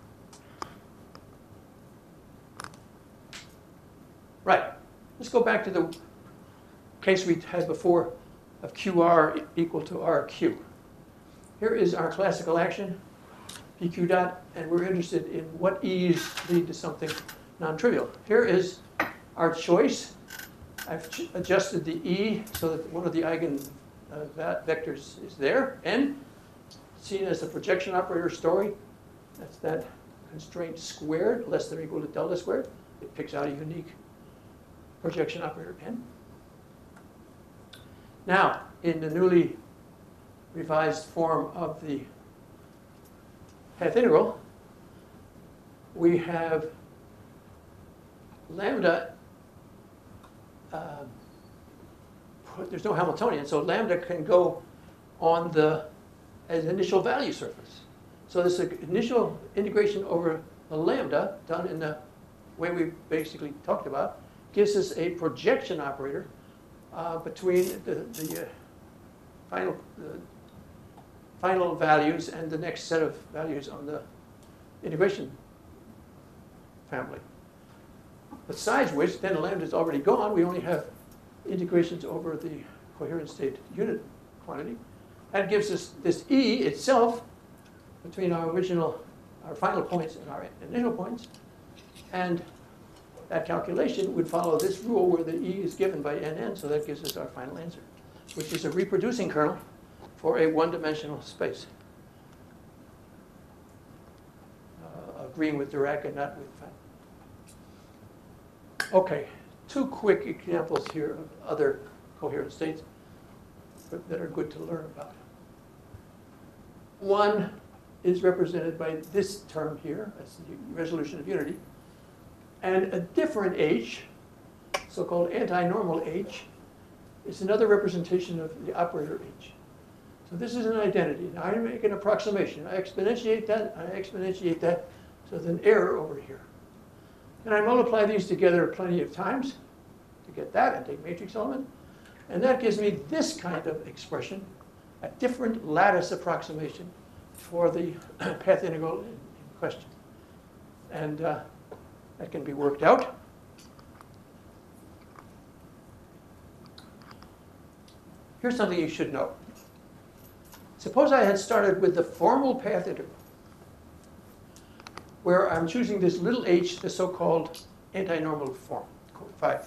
Right. Let's go back to the case we had before of Q R equal to R Q. Here is our classical action, P Q dot, and we're interested in what E's lead to something non-trivial. Here is our choice. I've adjusted the E so that one of the eigen uh, vectors is there, n, seen as the projection operator story. That's that constraint squared, less than or equal to delta squared. It picks out a unique projection operator n. Now, in the newly revised form of the path integral, we have lambda, uh, there's no Hamiltonian, so lambda can go on the as initial value surface. So this initial integration over the lambda, done in the way we basically talked about, gives us a projection operator uh, between the, the uh, final, the final values and the next set of values on the integration family. Besides which, then the lambda is already gone. We only have integrations over the coherent state unit quantity. That gives us this E itself between our original, our final points and our initial points. And that calculation would follow this rule where the E is given by N N, so that gives us our final answer, which is a reproducing kernel for a one-dimensional space. Uh, agreeing with Dirac and not with Fan. Okay, two quick examples here of other coherent states that are good to learn about. One is represented by this term here, that's the resolution of unity. And a different H, so-called anti-normal H, is another representation of the operator H. So this is an identity. Now I make an approximation. I exponentiate that, I exponentiate that, so there's an error over here. And I multiply these together plenty of times to get that and take matrix element. And that gives me this kind of expression, a different lattice approximation for the path integral in, in question. And uh, that can be worked out. Here's something you should know. Suppose I had started with the formal path integral, where I'm choosing this little h, the so-called anti-normal form, phi.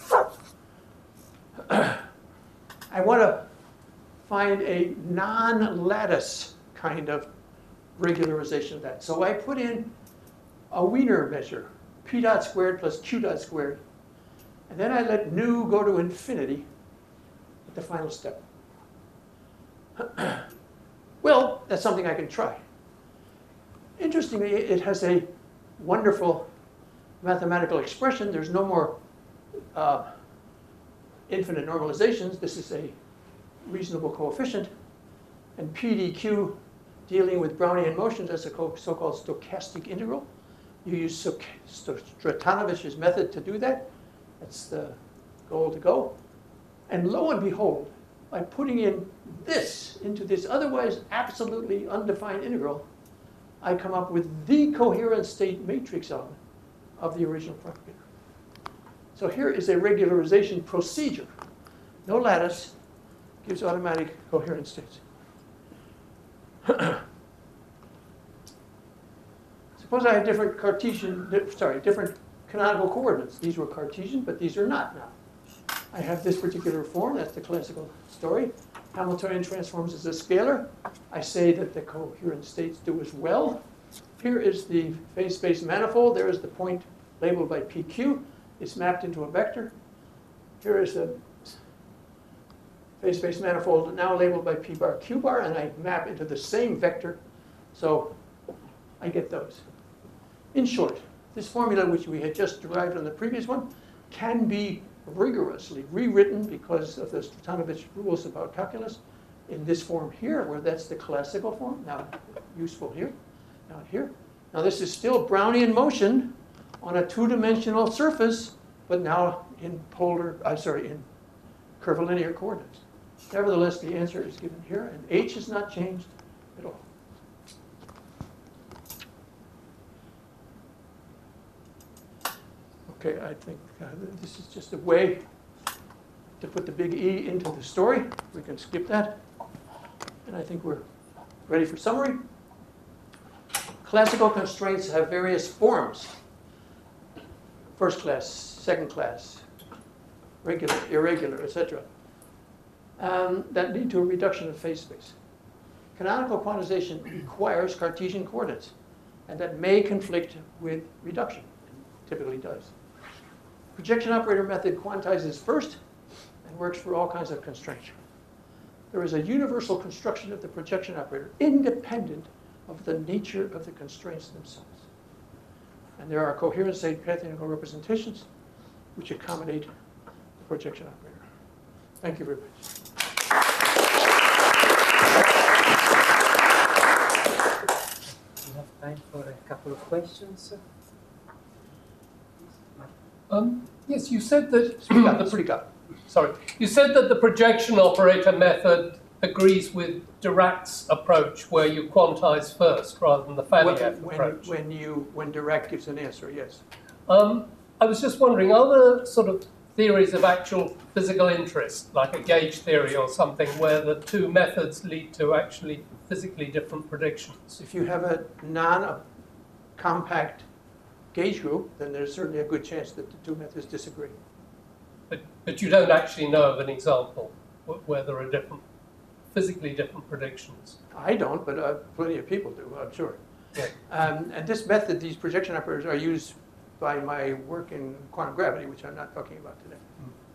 I want to find a non-lattice kind of regularization of that. So I put in a Wiener measure, p dot squared plus q dot squared. And then I let nu go to infinity at the final step. Well, that's something I can try. Interestingly, it has a wonderful mathematical expression. There's no more uh, infinite normalizations. This is a reasonable coefficient. And P D Q, dealing with Brownian motions, as a so-called stochastic integral. You use Stratonovich's method to do that. That's the goal to go. And lo and behold, by putting in this into this otherwise absolutely undefined integral, I come up with the coherent state matrix element of the original propagator. So here is a regularization procedure. No lattice gives automatic coherent states. Suppose I have different Cartesian, sorry, different canonical coordinates. These were Cartesian, but these are not now. I have this particular form, that's the classical story. Hamiltonian transforms as a scalar. I say that the coherent states do as well. Here is the phase space manifold. There is the point labeled by P Q. It's mapped into a vector. Here is the phase space manifold now labeled by P bar Q bar, and I map into the same vector. So I get those. In short, this formula, which we had just derived on the previous one, can be rigorously rewritten because of the Stotanovich rules about calculus in this form here, where that's the classical form, now useful here, not here. Now this is still Brownian motion on a two-dimensional surface, but now in polar, I'm sorry, in curvilinear coordinates. Nevertheless, the answer is given here, and h is not changed at all. Okay, I think uh, this is just a way to put the big E into the story. We can skip that. And I think we're ready for summary. Classical constraints have various forms. First class, second class, regular, irregular, et cetera, um, that lead to a reduction of phase space. Canonical quantization requires Cartesian coordinates, and that may conflict with reduction, and typically does. Projection operator method quantizes first and works for all kinds of constraints. There is a universal construction of the projection operator independent of the nature of the constraints themselves. And there are coherent state Pantheonical representations which accommodate the projection operator. Thank you very much. We have time for a couple of questions. Um, yes, you said that Speak up, the speak up. sorry, you said that the projection operator method agrees with Dirac's approach, where you quantize first rather than the Faddeev When, approach. when you when Dirac gives an answer, yes. Um, I was just wondering, are there sort of theories of actual physical interest, like a gauge theory or something, where the two methods lead to actually physically different predictions? If you have a non-compact gauge group, then there's certainly a good chance that the two methods disagree. But, but you don't actually know of an example wh- where there are different, physically different predictions. I don't, but uh, plenty of people do, I'm sure. Yeah. Um, and this method, these projection operators, are used by my work in quantum gravity, which I'm not talking about today.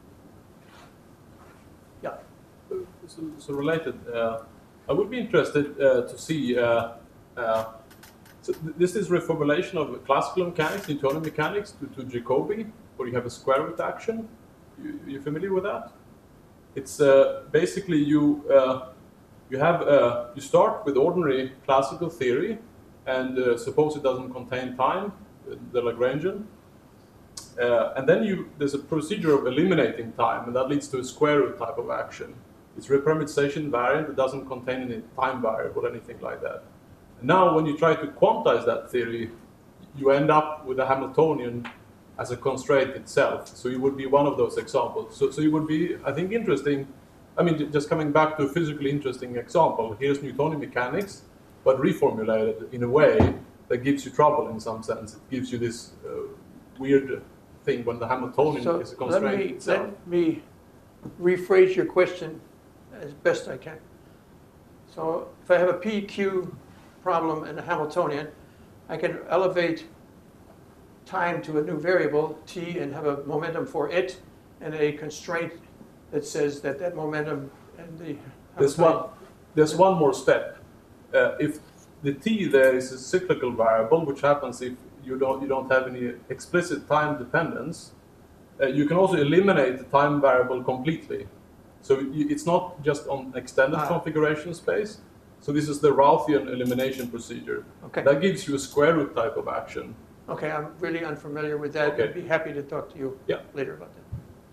Yeah. So, so related, uh, I would be interested uh, to see. Uh, uh, so th this is reformulation of classical mechanics, Newtonian mechanics, to, to Jacobi, where you have a square root action. You, you familiar with that? It's uh, basically you uh, you have uh, you start with ordinary classical theory, and uh, suppose it doesn't contain time, the Lagrangian, uh, and then you there's a procedure of eliminating time, and that leads to a square root type of action. It's reparameterization invariant. It doesn't contain any time variable or anything like that. And now, when you try to quantize that theory, you end up with a Hamiltonian as a constraint itself. So you would be one of those examples. So, so it would be, I think, interesting. I mean, just coming back to a physically interesting example. Here's Newtonian mechanics, but reformulated in a way that gives you trouble in some sense. It gives you this uh, weird thing when the Hamiltonian So is a constraint let me, itself. let me rephrase your question as best I can. So if I have a P Q problem and a Hamiltonian, I can elevate time to a new variable, t, and have a momentum for it, and a constraint that says that that momentum and the There's one, there's one more step. Uh, if the t there is a cyclical variable, which happens if you don't you don't have any explicit time dependence, uh, you can also eliminate the time variable completely. So you, it's not just on extended Ah. configuration space. So this is the Routhian elimination procedure. Okay. That gives you a square root type of action. Okay, I'm really unfamiliar with that. Okay. I'd be happy to talk to you Yeah. later about that.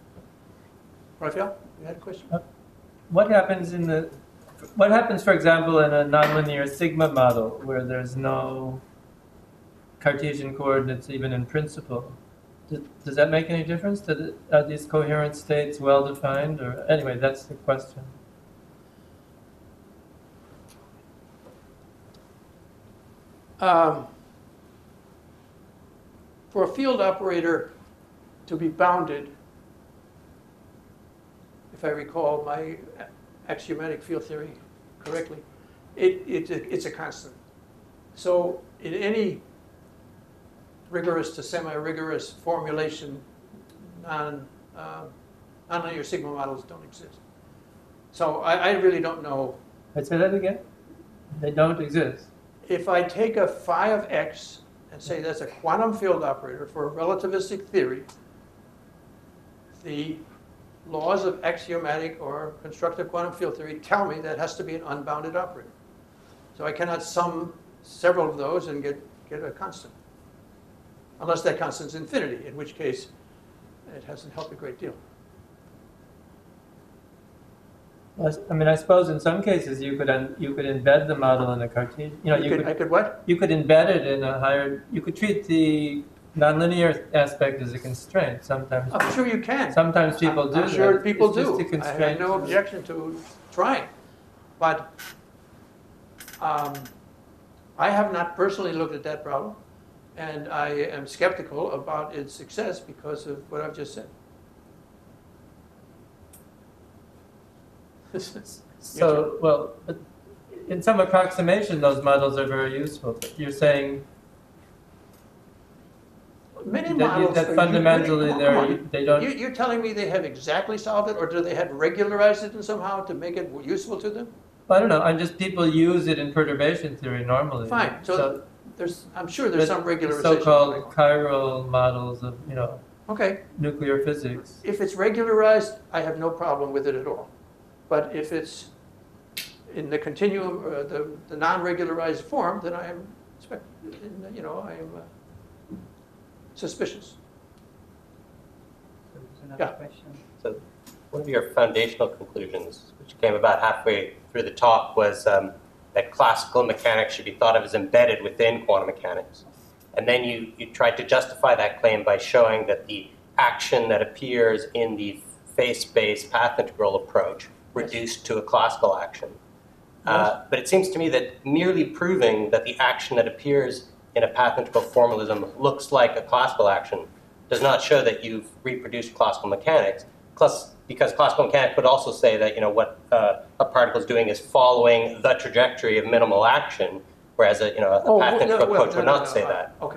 Raphael, you had a question? What happens in the, what happens, for example, in a nonlinear sigma model where there's no Cartesian coordinates even in principle? Does, does that make any difference? Do the, are these coherent states well defined? Or anyway, that's the question. Um, for a field operator to be bounded, if I recall my axiomatic field theory correctly, it, it, it's a constant. So in any rigorous to semi-rigorous formulation, non, uh, nonlinear sigma models don't exist. So I, I really don't know. Let's say that again. They don't exist. If I take a phi of x and say that's a quantum field operator for a relativistic theory, the laws of axiomatic or constructive quantum field theory tell me that has to be an unbounded operator. So I cannot sum several of those and get, get a constant. Unless that constant is infinity, in which case it hasn't helped a great deal. Well, I mean, I suppose in some cases you could un, you could embed the model in a Cartesian. You know, You you could, could I could what? you could embed it in a higher. You could treat the nonlinear aspect as a constraint. Sometimes, I'm sure you can. sometimes people I'm, do. I'm sure that. people It's just do. a I constraint. have no objection to trying. But um, I have not personally looked at that problem, and I am skeptical about its success because of what I've just said. So, well, but in some approximation, those models are very useful. But you're saying Many that, you, models that are fundamentally come they're, on. they don't. You, you're telling me they have exactly solved it, or do they have regularized it in somehow to make it useful to them? I don't know. I'm just people use it in perturbation theory normally. Fine. So, So there's, I'm sure there's some the regularization. so-called going on. chiral models of you know Okay. nuclear physics. If it's regularized, I have no problem with it at all. But if it's in the continuum, uh, the, the non-regularized form, then I am, you know, I am uh, suspicious. So there's another Yeah. question. So one of your foundational conclusions, which came about halfway through the talk, was um, that classical mechanics should be thought of as embedded within quantum mechanics. And then you, you tried to justify that claim by showing that the action that appears in the phase space path integral approach reduced to a classical action. Uh, but it seems to me that merely proving that the action that appears in a path integral formalism looks like a classical action does not show that you've reproduced classical mechanics. Plus, because classical mechanics would also say that you know what uh, a particle is doing is following the trajectory of minimal action, whereas a you know a Oh, path well, no, integral well, approach no, would no, not no, say uh, that. Okay.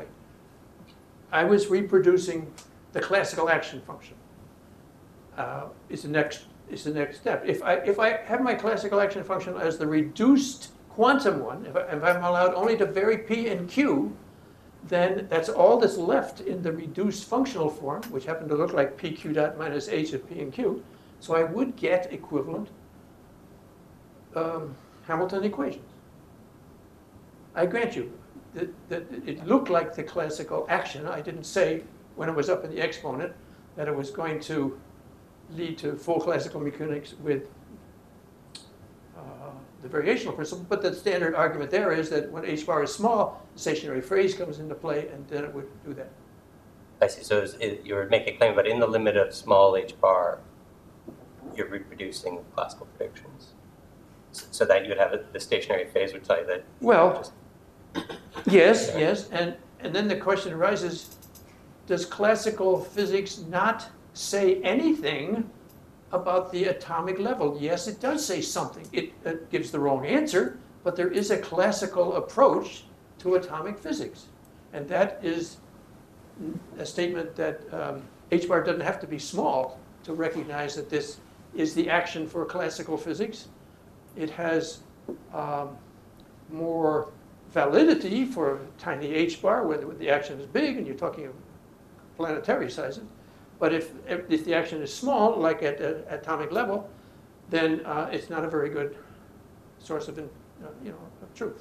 I was reproducing the classical action function. Uh, is the next is the next step. If I if I have my classical action function as the reduced quantum one, if, I, if I'm allowed only to vary p and q, then that's all that's left in the reduced functional form, which happen to look like pq dot minus h of p and q. So I would get equivalent um, Hamilton equations. I grant you that, that it looked like the classical action. I didn't say when it was up in the exponent that it was going to lead to full classical mechanics with uh, the variational principle, but the standard argument there is that when h bar is small, the stationary phase comes into play, and then it would do that. I see. So is it, you're making a claim, but in the limit of small h bar, you're reproducing classical predictions, so, so that you would have a, the stationary phase would tell you that. Well, just, yes, Yeah. yes, and, and then the question arises, does classical physics not say anything about the atomic level? Yes, it does say something. It, it gives the wrong answer, but there is a classical approach to atomic physics. And that is a statement that um, h bar doesn't have to be small to recognize that this is the action for classical physics. It has um, more validity for tiny h bar when the action is big and you're talking of planetary sizes. But if, if the action is small, like at the atomic level, then uh, it's not a very good source of, uh, you know, of truth.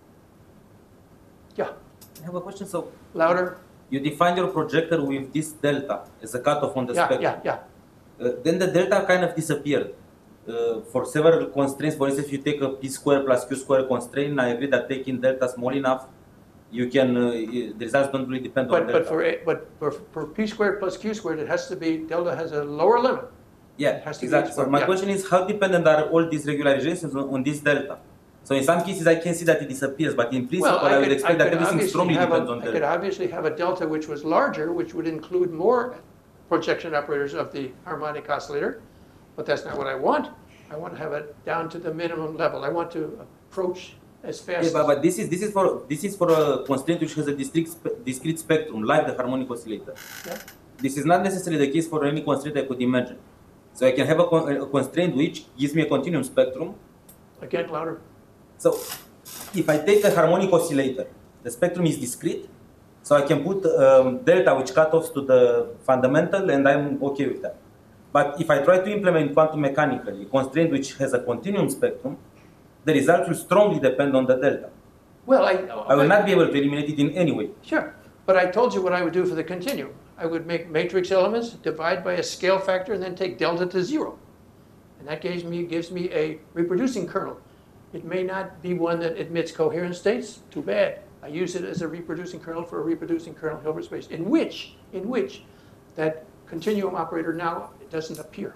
Yeah, I have a question. So louder. you define your projector with this delta as a cutoff on the Yeah, spectrum. yeah, yeah. Uh, then the delta kind of disappeared. Uh, for several constraints, for instance, if you take a p square plus q square constraint, I agree that taking delta small enough, you can, uh, the results don't really depend on But, delta. but for, a- but for, for p squared plus q squared, it has to be, delta has a lower limit. yeah, it has to be exactly. h So bar, my yeah. question is, how dependent are all these regularizations on, on this delta? So in some cases, I can see that it disappears, but in principle, Well, I, would could- expect could that everything obviously strongly have a- depends on I could delta. obviously have a delta which was larger, which would include more projection operators of the harmonic oscillator. But that's not what I want. I want to have it down to the minimum level. I want to approach as fast Yeah, as... but, but this is this is for this is for a constraint which has a discrete spe- discrete spectrum, like the harmonic oscillator. Yeah. This is not necessarily the case for any constraint I could imagine. So I can have a, con- a constraint which gives me a continuum spectrum. Again, louder. So if I take a harmonic oscillator, the spectrum is discrete, so I can put um, delta which cutoffs to the fundamental, and I'm okay with that. But if I try to implement quantum mechanically a constraint which has a continuum spectrum, the result will strongly depend on the delta. Well, I... I will not be able to eliminate it in any way. Sure, but I told you what I would do for the continuum. I would make matrix elements, divide by a scale factor, and then take delta to zero. And that gives me, gives me a reproducing kernel. It may not be one that admits coherent states, too bad. I use it as a reproducing kernel for a reproducing kernel Hilbert space, in which, in which that continuum operator now doesn't appear.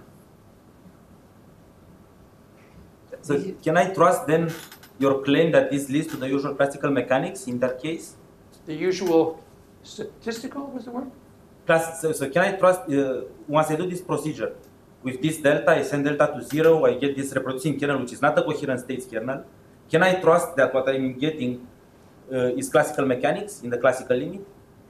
So can I trust then your claim that this leads to the usual classical mechanics in that case? The usual statistical was the word? Class, so, so can I trust, uh, once I do this procedure, with this delta, I send delta to zero, I get this reproducing kernel, which is not a coherent states kernel. Can I trust that what I'm getting uh, is classical mechanics in the classical limit?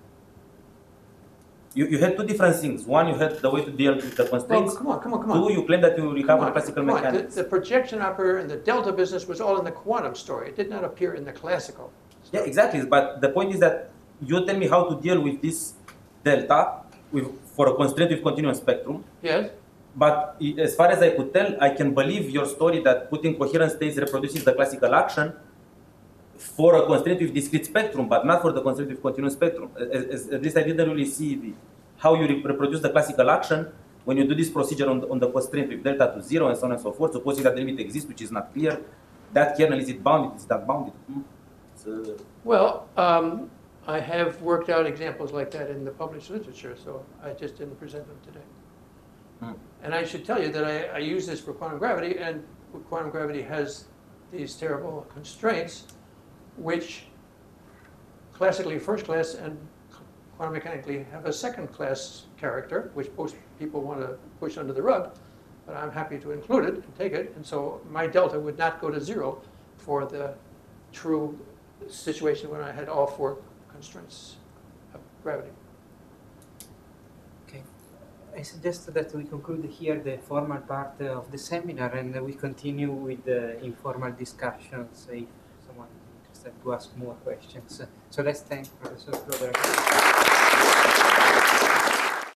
You, you had two different things. One, you had the way to deal with the Well, constraints. come on, come on, come on. Two, you claim that you Come recover on, classical come on. The, mechanics. the projection operator and the delta business was all in the quantum story. It did not appear in the classical. Yeah, exactly. But the point is that you tell me how to deal with this delta with, for a constraint with continuum spectrum. Yes? But i- as far as I could tell, I can believe your story that putting coherent states reproduces the classical action for a constraint with discrete spectrum, but not for the constraint with continuum spectrum. As, as, at least I didn't really see the, how you re- reproduce the classical action when you do this procedure on the, on the constraint with delta to zero and so on and so forth, supposing that the limit exists, which is not clear. That kernel, is it bounded? Is that bounded? Hmm. So, Well, um, I have worked out examples like that in the published literature, so I just didn't present them today. Hmm. And I should tell you that I, I use this for quantum gravity, and quantum gravity has these terrible constraints, which classically first class and quantum mechanically have a second class character, which most people want to push under the rug, but I'm happy to include it and take it. And so my delta would not go to zero for the true situation when I had all four constraints of gravity. Okay. I suggest that we conclude here the formal part uh, of the seminar, and uh, we continue with the informal discussions if someone is interested to ask more questions. So let's thank Professor Floder.